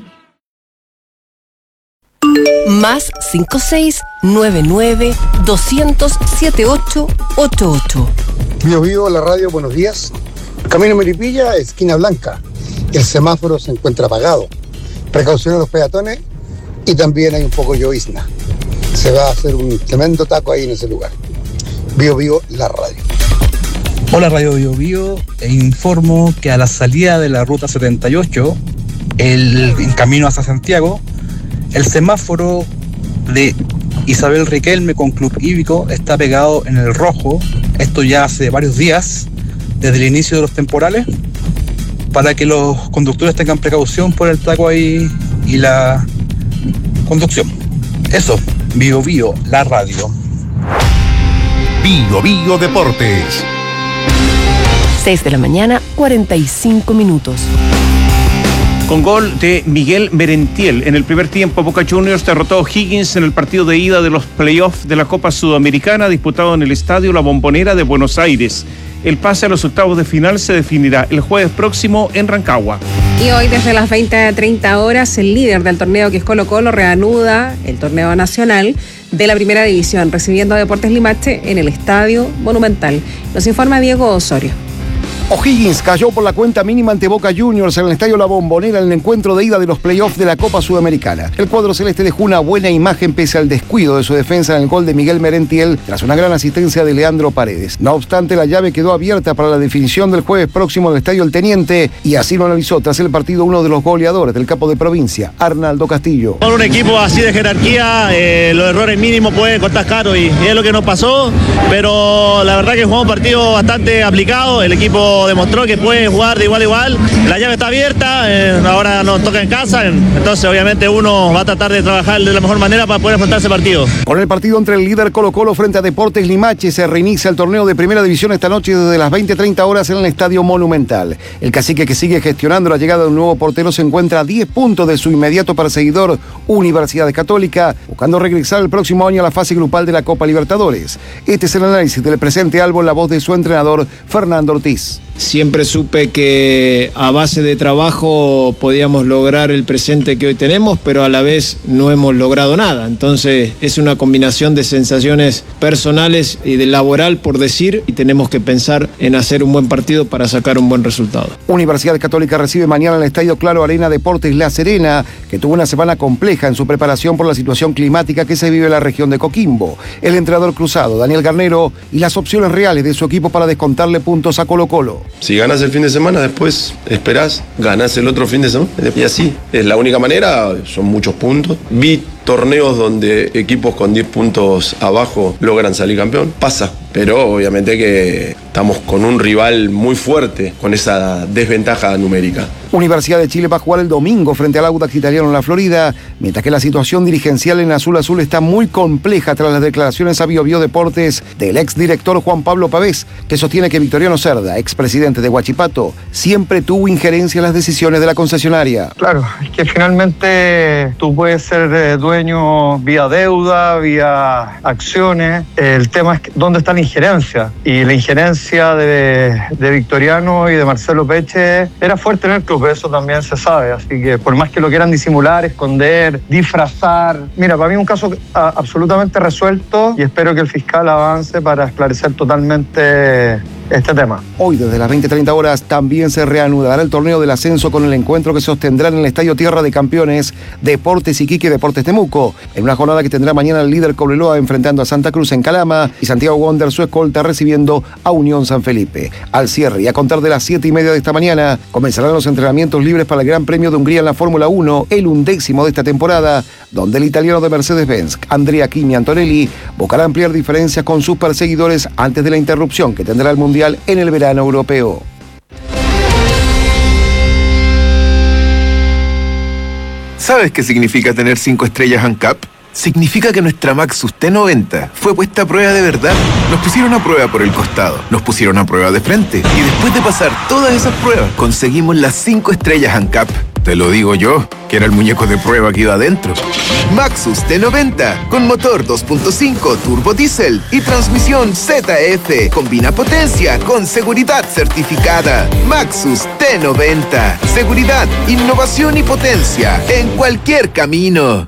Más cinco seis nueve nueve dos cero cero siete ocho ocho ocho. Bio Bio, la radio, buenos días. Camino Melipilla, esquina Blanca. El semáforo se encuentra apagado. Precaución a los peatones y también hay un poco de llovizna. Se va a hacer un tremendo taco ahí en ese lugar. Bio Bio, la radio. Hola Radio Bio Bio, e informo que a la salida de la ruta setenta y ocho, el, en camino hacia Santiago, el semáforo de Isabel Riquelme con Club Hípico está pegado en el rojo. Esto ya hace varios días, desde el inicio de los temporales, para que los conductores tengan precaución por el taco ahí y la conducción. Eso, Bio Bio, la radio. Bio Bio Deportes. seis de la mañana, cuarenta y cinco minutos. Con gol de Miguel Merentiel. En el primer tiempo, Boca Juniors derrotó a O'Higgins en el partido de ida de los playoffs de la Copa Sudamericana disputado en el Estadio La Bombonera de Buenos Aires. El pase a los octavos de final se definirá el jueves próximo en Rancagua. Y hoy desde las veinte a treinta horas el líder del torneo, que es Colo Colo, reanuda el torneo nacional de la Primera División, recibiendo a Deportes Limache en el Estadio Monumental. Nos informa Diego Osorio. O'Higgins cayó por la cuenta mínima ante Boca Juniors en el Estadio La Bombonera en el encuentro de ida de los playoffs de la Copa Sudamericana. El cuadro celeste dejó una buena imagen pese al descuido de su defensa en el gol de Miguel Merentiel tras una gran asistencia de Leandro Paredes. No obstante, la llave quedó abierta para la definición del jueves próximo en el Estadio El Teniente, y así lo analizó tras el partido uno de los goleadores del capo de provincia, Arnaldo Castillo. Por un equipo así de jerarquía, eh, los errores mínimos pueden costar caro y, y es lo que nos pasó, pero la verdad que jugamos un partido bastante aplicado. El equipo demostró que puede jugar de igual a igual. La llave está abierta, eh, ahora nos toca en casa, entonces obviamente uno va a tratar de trabajar de la mejor manera para poder afrontar ese partido. Con el partido entre el líder Colo Colo frente a Deportes Limache, se reinicia el torneo de Primera División esta noche desde las veinte treinta horas en el Estadio Monumental. El cacique, que sigue gestionando la llegada de un nuevo portero, se encuentra a diez puntos de su inmediato perseguidor Universidad Católica, buscando regresar el próximo año a la fase grupal de la Copa Libertadores. Este es el análisis del presente Albo en la voz de su entrenador, Fernando Ortiz. Siempre supe que a base de trabajo podíamos lograr el presente que hoy tenemos, pero a la vez no hemos logrado nada. Entonces es una combinación de sensaciones personales y de laboral, por decir, y tenemos que pensar en hacer un buen partido para sacar un buen resultado. Universidad Católica recibe mañana en el Estadio Claro Arena Deportes La Serena, que tuvo una semana compleja en su preparación por la situación climática que se vive en la región de Coquimbo. El entrenador cruzado, Daniel Garnero, y las opciones reales de su equipo para descontarle puntos a Colo Colo. Si ganas el fin de semana, después esperás, ganás el otro fin de semana. Y así, es la única manera, son muchos puntos. Vi torneos donde equipos con diez puntos abajo logran salir campeón. Pasa, pero obviamente que estamos con un rival muy fuerte, con esa desventaja numérica. Universidad de Chile va a jugar el domingo frente al Audax Italiano en la Florida, mientras que la situación dirigencial en Azul Azul está muy compleja tras las declaraciones a Bio Bio Deportes del exdirector Juan Pablo Pavés, que sostiene que Victoriano Cerda, expresidente de Huachipato, siempre tuvo injerencia en las decisiones de la concesionaria. Claro, es que finalmente tú puedes ser eh, dueño vía deuda, vía acciones. El tema es que, dónde está la injerencia, y la injerencia de, de Victoriano y de Marcelo Peche era fuerte en el club. Eso también se sabe, así que por más que lo quieran disimular, esconder, disfrazar, mira, para mí es un caso a, absolutamente resuelto, y espero que el fiscal avance para esclarecer totalmente este tema. Hoy desde las veinte treinta horas también se reanudará el torneo del ascenso con el encuentro que se sostendrá en el Estadio Tierra de Campeones Deportes Iquique y Deportes Temuco, en una jornada que tendrá mañana el líder Cobreloa enfrentando a Santa Cruz en Calama y Santiago Wander, su escolta, recibiendo a Unión San Felipe. Al cierre y a contar de las siete y media de esta mañana comenzarán los entrenamientos libres para el Gran Premio de Hungría en la Fórmula uno, el undécimo de esta temporada, donde el italiano de Mercedes-Benz, Andrea Kimi Antonelli, buscará ampliar diferencias con sus perseguidores antes de la interrupción que tendrá el Mundial en el verano europeo. ¿Sabes qué significa tener cinco estrellas ANCAP? Significa que nuestra Maxus T noventa fue puesta a prueba de verdad. Nos pusieron a prueba por el costado, nos pusieron a prueba de frente, y después de pasar todas esas pruebas, conseguimos las cinco estrellas ANCAP. Te lo digo yo, que era el muñeco de prueba que iba adentro. Maxus T noventa, con motor dos punto cinco turbo diésel y transmisión Z F. Combina potencia con seguridad certificada. Maxus T noventa. Seguridad, innovación y potencia en cualquier camino.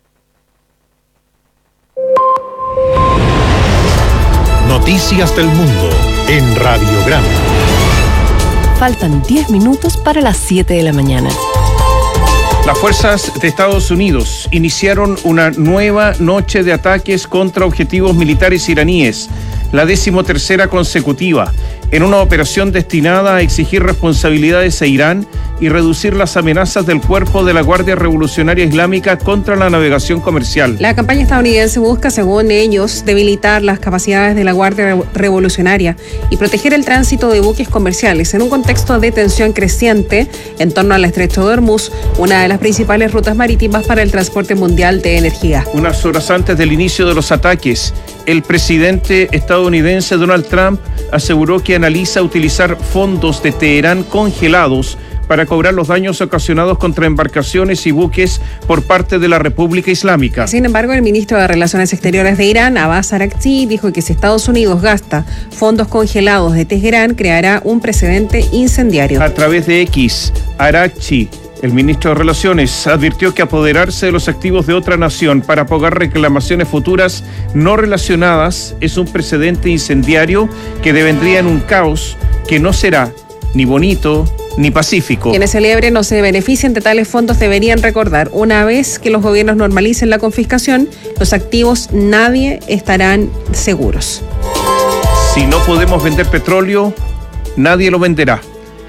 Noticias del Mundo en Radiograma. Faltan diez minutos para las siete de la mañana. Las fuerzas de Estados Unidos iniciaron una nueva noche de ataques contra objetivos militares iraníes, la decimotercera consecutiva, en una operación destinada a exigir responsabilidades a Irán y reducir las amenazas del cuerpo de la Guardia Revolucionaria Islámica contra la navegación comercial. La campaña estadounidense busca, según ellos, debilitar las capacidades de la Guardia Revolucionaria y proteger el tránsito de buques comerciales en un contexto de tensión creciente en torno al Estrecho de Hormuz, una de las principales rutas marítimas para el transporte mundial de energía. Unas horas antes del inicio de los ataques, el presidente estadounidense Donald Trump aseguró que analiza utilizar fondos de Teherán congelados para cobrar los daños ocasionados contra embarcaciones y buques por parte de la República Islámica. Sin embargo, el ministro de Relaciones Exteriores de Irán, Abbas Araghchi, dijo que si Estados Unidos gasta fondos congelados de Teherán, creará un precedente incendiario. A través de X, Araghchi El ministro de Relaciones advirtió que apoderarse de los activos de otra nación para pagar reclamaciones futuras no relacionadas es un precedente incendiario que devendría en un caos que no será ni bonito ni pacífico. Quienes celebren o se beneficien de tales fondos deberían recordar, una vez que los gobiernos normalicen la confiscación, los activos nadie estarán seguros. Si no podemos vender petróleo, nadie lo venderá.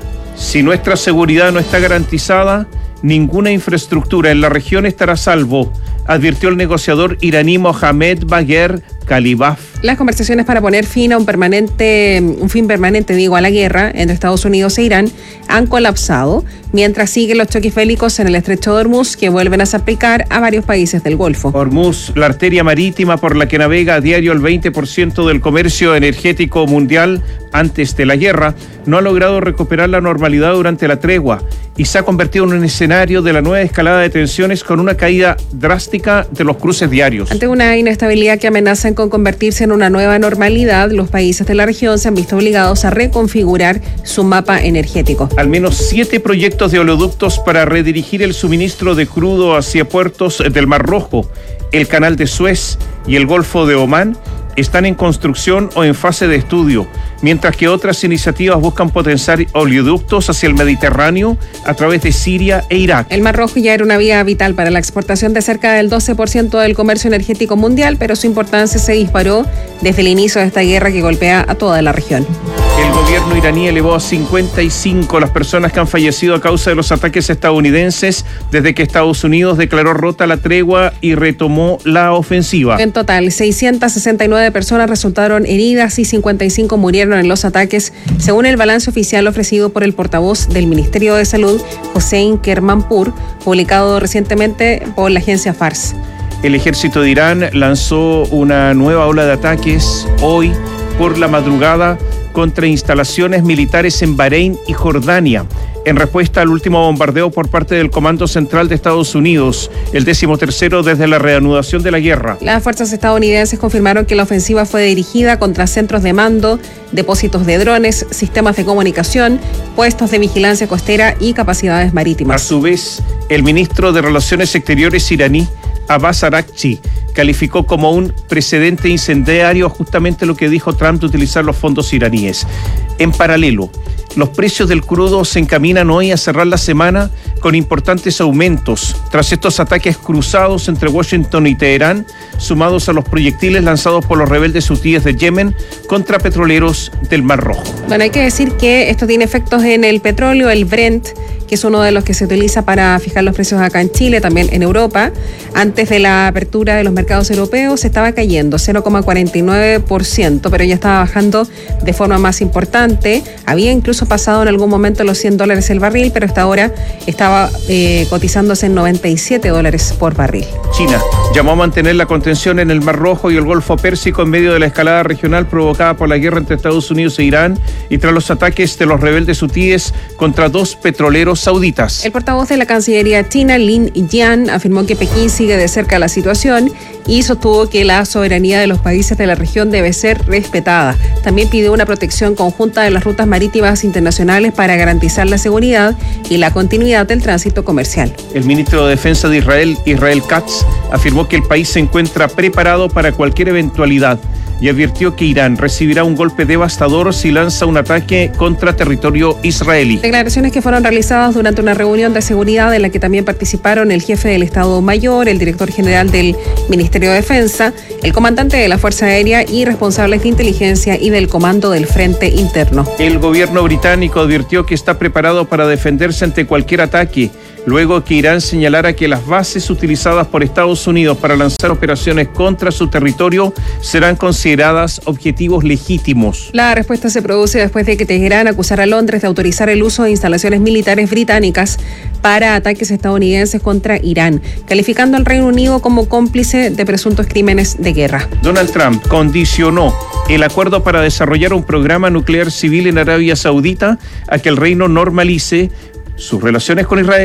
Si nuestra seguridad no está garantizada, ninguna infraestructura en la región estará a salvo, advirtió el negociador iraní Mohamed Bagher Khalibaf. Las conversaciones para poner fin a un permanente, un fin permanente, digo, a la guerra entre Estados Unidos e Irán han colapsado, mientras siguen los choques bélicos en el estrecho de Hormuz, que vuelven a salpicar a varios países del Golfo. Hormuz, la arteria marítima por la que navega a diario el veinte por ciento del comercio energético mundial antes de la guerra, no ha logrado recuperar la normalidad durante la tregua y se ha convertido en un escenario de la nueva escalada de tensiones con una caída drástica de los cruces diarios. Ante una inestabilidad que amenazan con convertirse en una nueva normalidad, los países de la región se han visto obligados a reconfigurar su mapa energético. Al menos siete proyectos de oleoductos para redirigir el suministro de crudo hacia puertos del Mar Rojo, el Canal de Suez y el Golfo de Omán están en construcción o en fase de estudio, mientras que otras iniciativas buscan potenciar oleoductos hacia el Mediterráneo a través de Siria e Irak. El Mar Rojo ya era una vía vital para la exportación de cerca del doce por ciento del comercio energético mundial, pero su importancia se disparó desde el inicio de esta guerra que golpea a toda la región. El gobierno iraní elevó a cincuenta y cinco las personas que han fallecido a causa de los ataques estadounidenses desde que Estados Unidos declaró rota la tregua y retomó la ofensiva. En total, seiscientas sesenta y nueve personas resultaron heridas y cincuenta y cinco murieron en los ataques, según el balance oficial ofrecido por el portavoz del Ministerio de Salud, Hossein Kermanpour, publicado recientemente por la agencia Fars. El ejército de Irán lanzó una nueva ola de ataques hoy por la madrugada contra instalaciones militares en Bahrein y Jordania, en respuesta al último bombardeo por parte del Comando Central de Estados Unidos, el decimotercero desde la reanudación de la guerra. Las fuerzas estadounidenses confirmaron que la ofensiva fue dirigida contra centros de mando, depósitos de drones, sistemas de comunicación, puestos de vigilancia costera y capacidades marítimas. A su vez, el ministro de Relaciones Exteriores iraní, Abbas Araghchi, calificó como un precedente incendiario justamente lo que dijo Trump de utilizar los fondos iraníes. En paralelo, los precios del crudo se encaminan hoy a cerrar la semana con importantes aumentos tras estos ataques cruzados entre Washington y Teherán, sumados a los proyectiles lanzados por los rebeldes hutíes de Yemen contra petroleros del Mar Rojo. Bueno, hay que decir que esto tiene efectos en el petróleo, el Brent, que es uno de los que se utiliza para fijar los precios acá en Chile, también en Europa. Antes de la apertura de los mercados europeos estaba cayendo cero coma cuarenta y nueve por ciento, pero ya estaba bajando de forma más importante. Había incluso pasado en algún momento los cien dólares el barril, pero hasta ahora estaba eh, cotizándose en noventa y siete dólares por barril. China llamó a mantener la contención en el Mar Rojo y el Golfo Pérsico en medio de la escalada regional provocada por la guerra entre Estados Unidos e Irán y tras los ataques de los rebeldes hutíes contra dos petroleros sauditas. El portavoz de la Cancillería china, Lin Jian, afirmó que Pekín sigue de cerca la situación y sostuvo que la soberanía de los países de la región debe ser respetada. También pidió una protección conjunta de las rutas marítimas internacionales para garantizar la seguridad y la continuidad del tránsito comercial. El ministro de Defensa de Israel, Israel Katz, afirmó que el país se encuentra preparado para cualquier eventualidad y advirtió que Irán recibirá un golpe devastador si lanza un ataque contra territorio israelí. Declaraciones que fueron realizadas durante una reunión de seguridad en la que también participaron el jefe del Estado Mayor, el director general del Ministerio de Defensa, el comandante de la Fuerza Aérea y responsables de inteligencia y del Comando del Frente Interno. El gobierno británico advirtió que está preparado para defenderse ante cualquier ataque, luego que Irán señalara que las bases utilizadas por Estados Unidos para lanzar operaciones contra su territorio serán consideradas objetivos legítimos. La respuesta se produce después de que Teherán acusara a Londres de autorizar el uso de instalaciones militares británicas para ataques estadounidenses contra Irán, calificando al Reino Unido como cómplice de presuntos crímenes de guerra. Donald Trump condicionó el acuerdo para desarrollar un programa nuclear civil en Arabia Saudita a que el reino normalice sus relaciones con Israel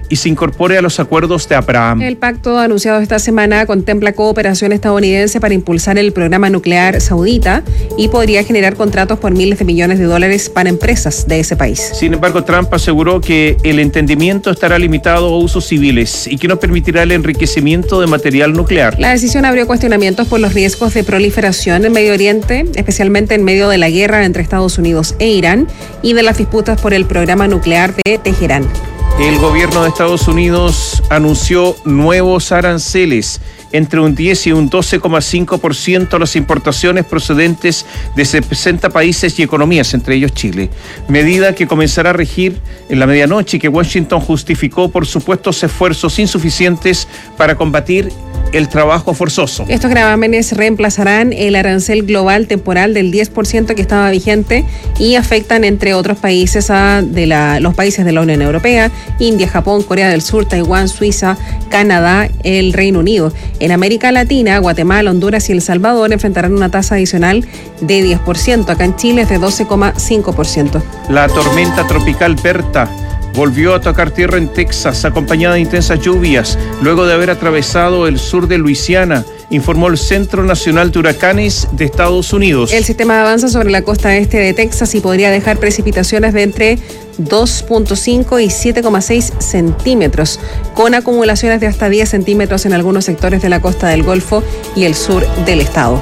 y se incorpore a los acuerdos de Abraham. El pacto anunciado esta semana contempla cooperación estadounidense para impulsar el programa nuclear saudita y podría generar contratos por miles de millones de dólares para empresas de ese país. Sin embargo, Trump aseguró que el entendimiento estará limitado a usos civiles y que no permitirá el enriquecimiento de material nuclear. La decisión abrió cuestionamientos por los riesgos de proliferación en Medio Oriente, especialmente en medio de la guerra entre Estados Unidos e Irán y de las disputas por el programa nuclear de Teherán. El gobierno de Estados Unidos anunció nuevos aranceles entre un diez y un doce coma cinco por ciento a las importaciones procedentes de sesenta países y economías, entre ellos Chile. Medida que comenzará a regir en la medianoche y que Washington justificó por supuestos esfuerzos insuficientes para combatir el trabajo forzoso. Estos gravámenes reemplazarán el arancel global temporal del diez por ciento que estaba vigente y afectan, entre otros países, a de la, los países de la Unión Europea, India, Japón, Corea del Sur, Taiwán, Suiza, Canadá, el Reino Unido. En América Latina, Guatemala, Honduras y El Salvador enfrentarán una tasa adicional de diez por ciento. Acá en Chile es de doce coma cinco por ciento. La tormenta tropical Berta volvió a tocar tierra en Texas, acompañada de intensas lluvias, luego de haber atravesado el sur de Luisiana, informó el Centro Nacional de Huracanes de Estados Unidos. El sistema avanza sobre la costa este de Texas y podría dejar precipitaciones de entre dos punto cinco y siete coma seis centímetros, con acumulaciones de hasta diez centímetros en algunos sectores de la costa del Golfo y el sur del estado.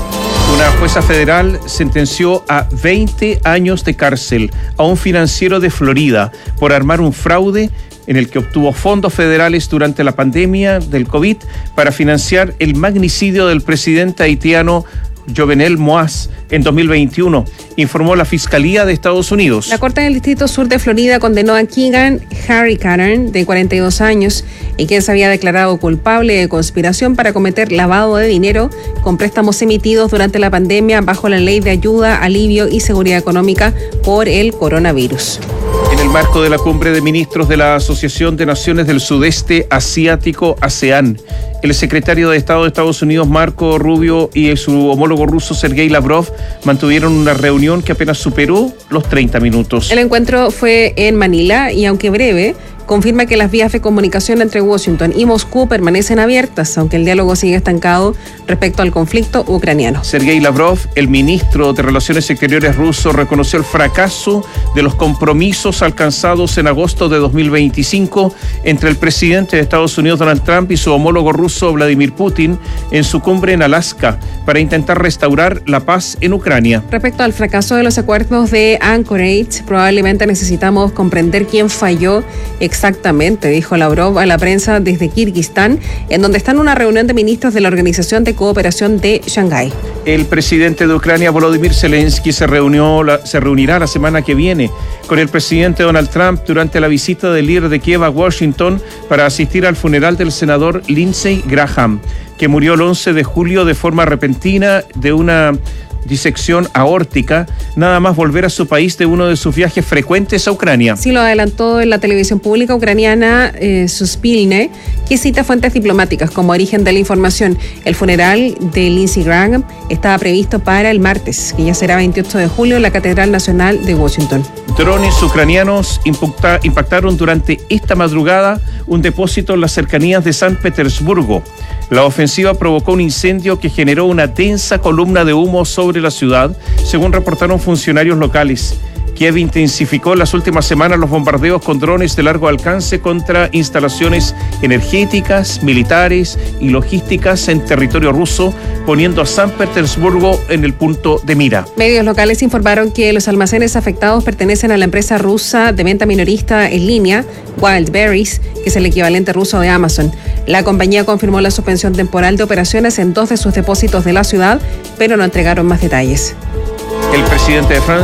Una jueza federal sentenció a veinte años de cárcel a un financiero de Florida por armar un fraude en el que obtuvo fondos federales durante la pandemia del COVID para financiar el magnicidio del presidente haitiano Jovenel Moïse en dos mil veintiuno, informó la Fiscalía de Estados Unidos. La Corte del Distrito Sur de Florida condenó a Keegan Harry Cattern, de cuarenta y dos años, y quien se había declarado culpable de conspiración para cometer lavado de dinero con préstamos emitidos durante la pandemia bajo la Ley de Ayuda, Alivio y Seguridad Económica por el coronavirus. En el marco de la cumbre de ministros de la Asociación de Naciones del Sudeste Asiático, ASEAN, el secretario de Estado de Estados Unidos, Marco Rubio, y su homólogo ruso, Sergei Lavrov, mantuvieron una reunión que apenas superó los treinta minutos. El encuentro fue en Manila y, aunque breve, confirma que las vías de comunicación entre Washington y Moscú permanecen abiertas, aunque el diálogo sigue estancado respecto al conflicto ucraniano. Sergei Lavrov, el ministro de Relaciones Exteriores ruso, reconoció el fracaso de los compromisos alcanzados en agosto de dos mil veinticinco entre el presidente de Estados Unidos, Donald Trump, y su homólogo ruso, Vladimir Putin, en su cumbre en Alaska para intentar restaurar la paz en Ucrania. Respecto al fracaso de los acuerdos de Anchorage, probablemente necesitamos comprender quién falló exactamente, dijo Lavrov a la prensa desde Kirguistán, en donde está en una reunión de ministros de la Organización de Cooperación de Shanghái. El presidente de Ucrania, Volodymyr Zelensky, se reunió, la, se reunirá la semana que viene con el presidente Donald Trump durante la visita del líder de Kiev a Washington para asistir al funeral del senador Lindsey Graham, que murió el once de julio de forma repentina de una disección aórtica, nada más volver a su país de uno de sus viajes frecuentes a Ucrania. Sí, lo adelantó en la televisión pública ucraniana eh, Suspilne, que cita fuentes diplomáticas como origen de la información. El funeral de Lindsey Graham estaba previsto para el martes, que ya será veintiocho de julio, en la Catedral Nacional de Washington. Drones ucranianos impacta, impactaron durante esta madrugada un depósito en las cercanías de San Petersburgo. La ofensiva provocó un incendio que generó una densa columna de humo sobre la ciudad, según reportaron funcionarios locales. Kiev intensificó en las últimas semanas los bombardeos con drones de largo alcance contra instalaciones energéticas, militares y logísticas en territorio ruso, poniendo a San Petersburgo en el punto de mira. Medios locales informaron que los almacenes afectados pertenecen a la empresa rusa de venta minorista en línea, Wildberries, que es el equivalente ruso de Amazon. La compañía confirmó la suspensión temporal de operaciones en dos de sus depósitos de la ciudad, pero no entregaron más detalles. El presidente de Francia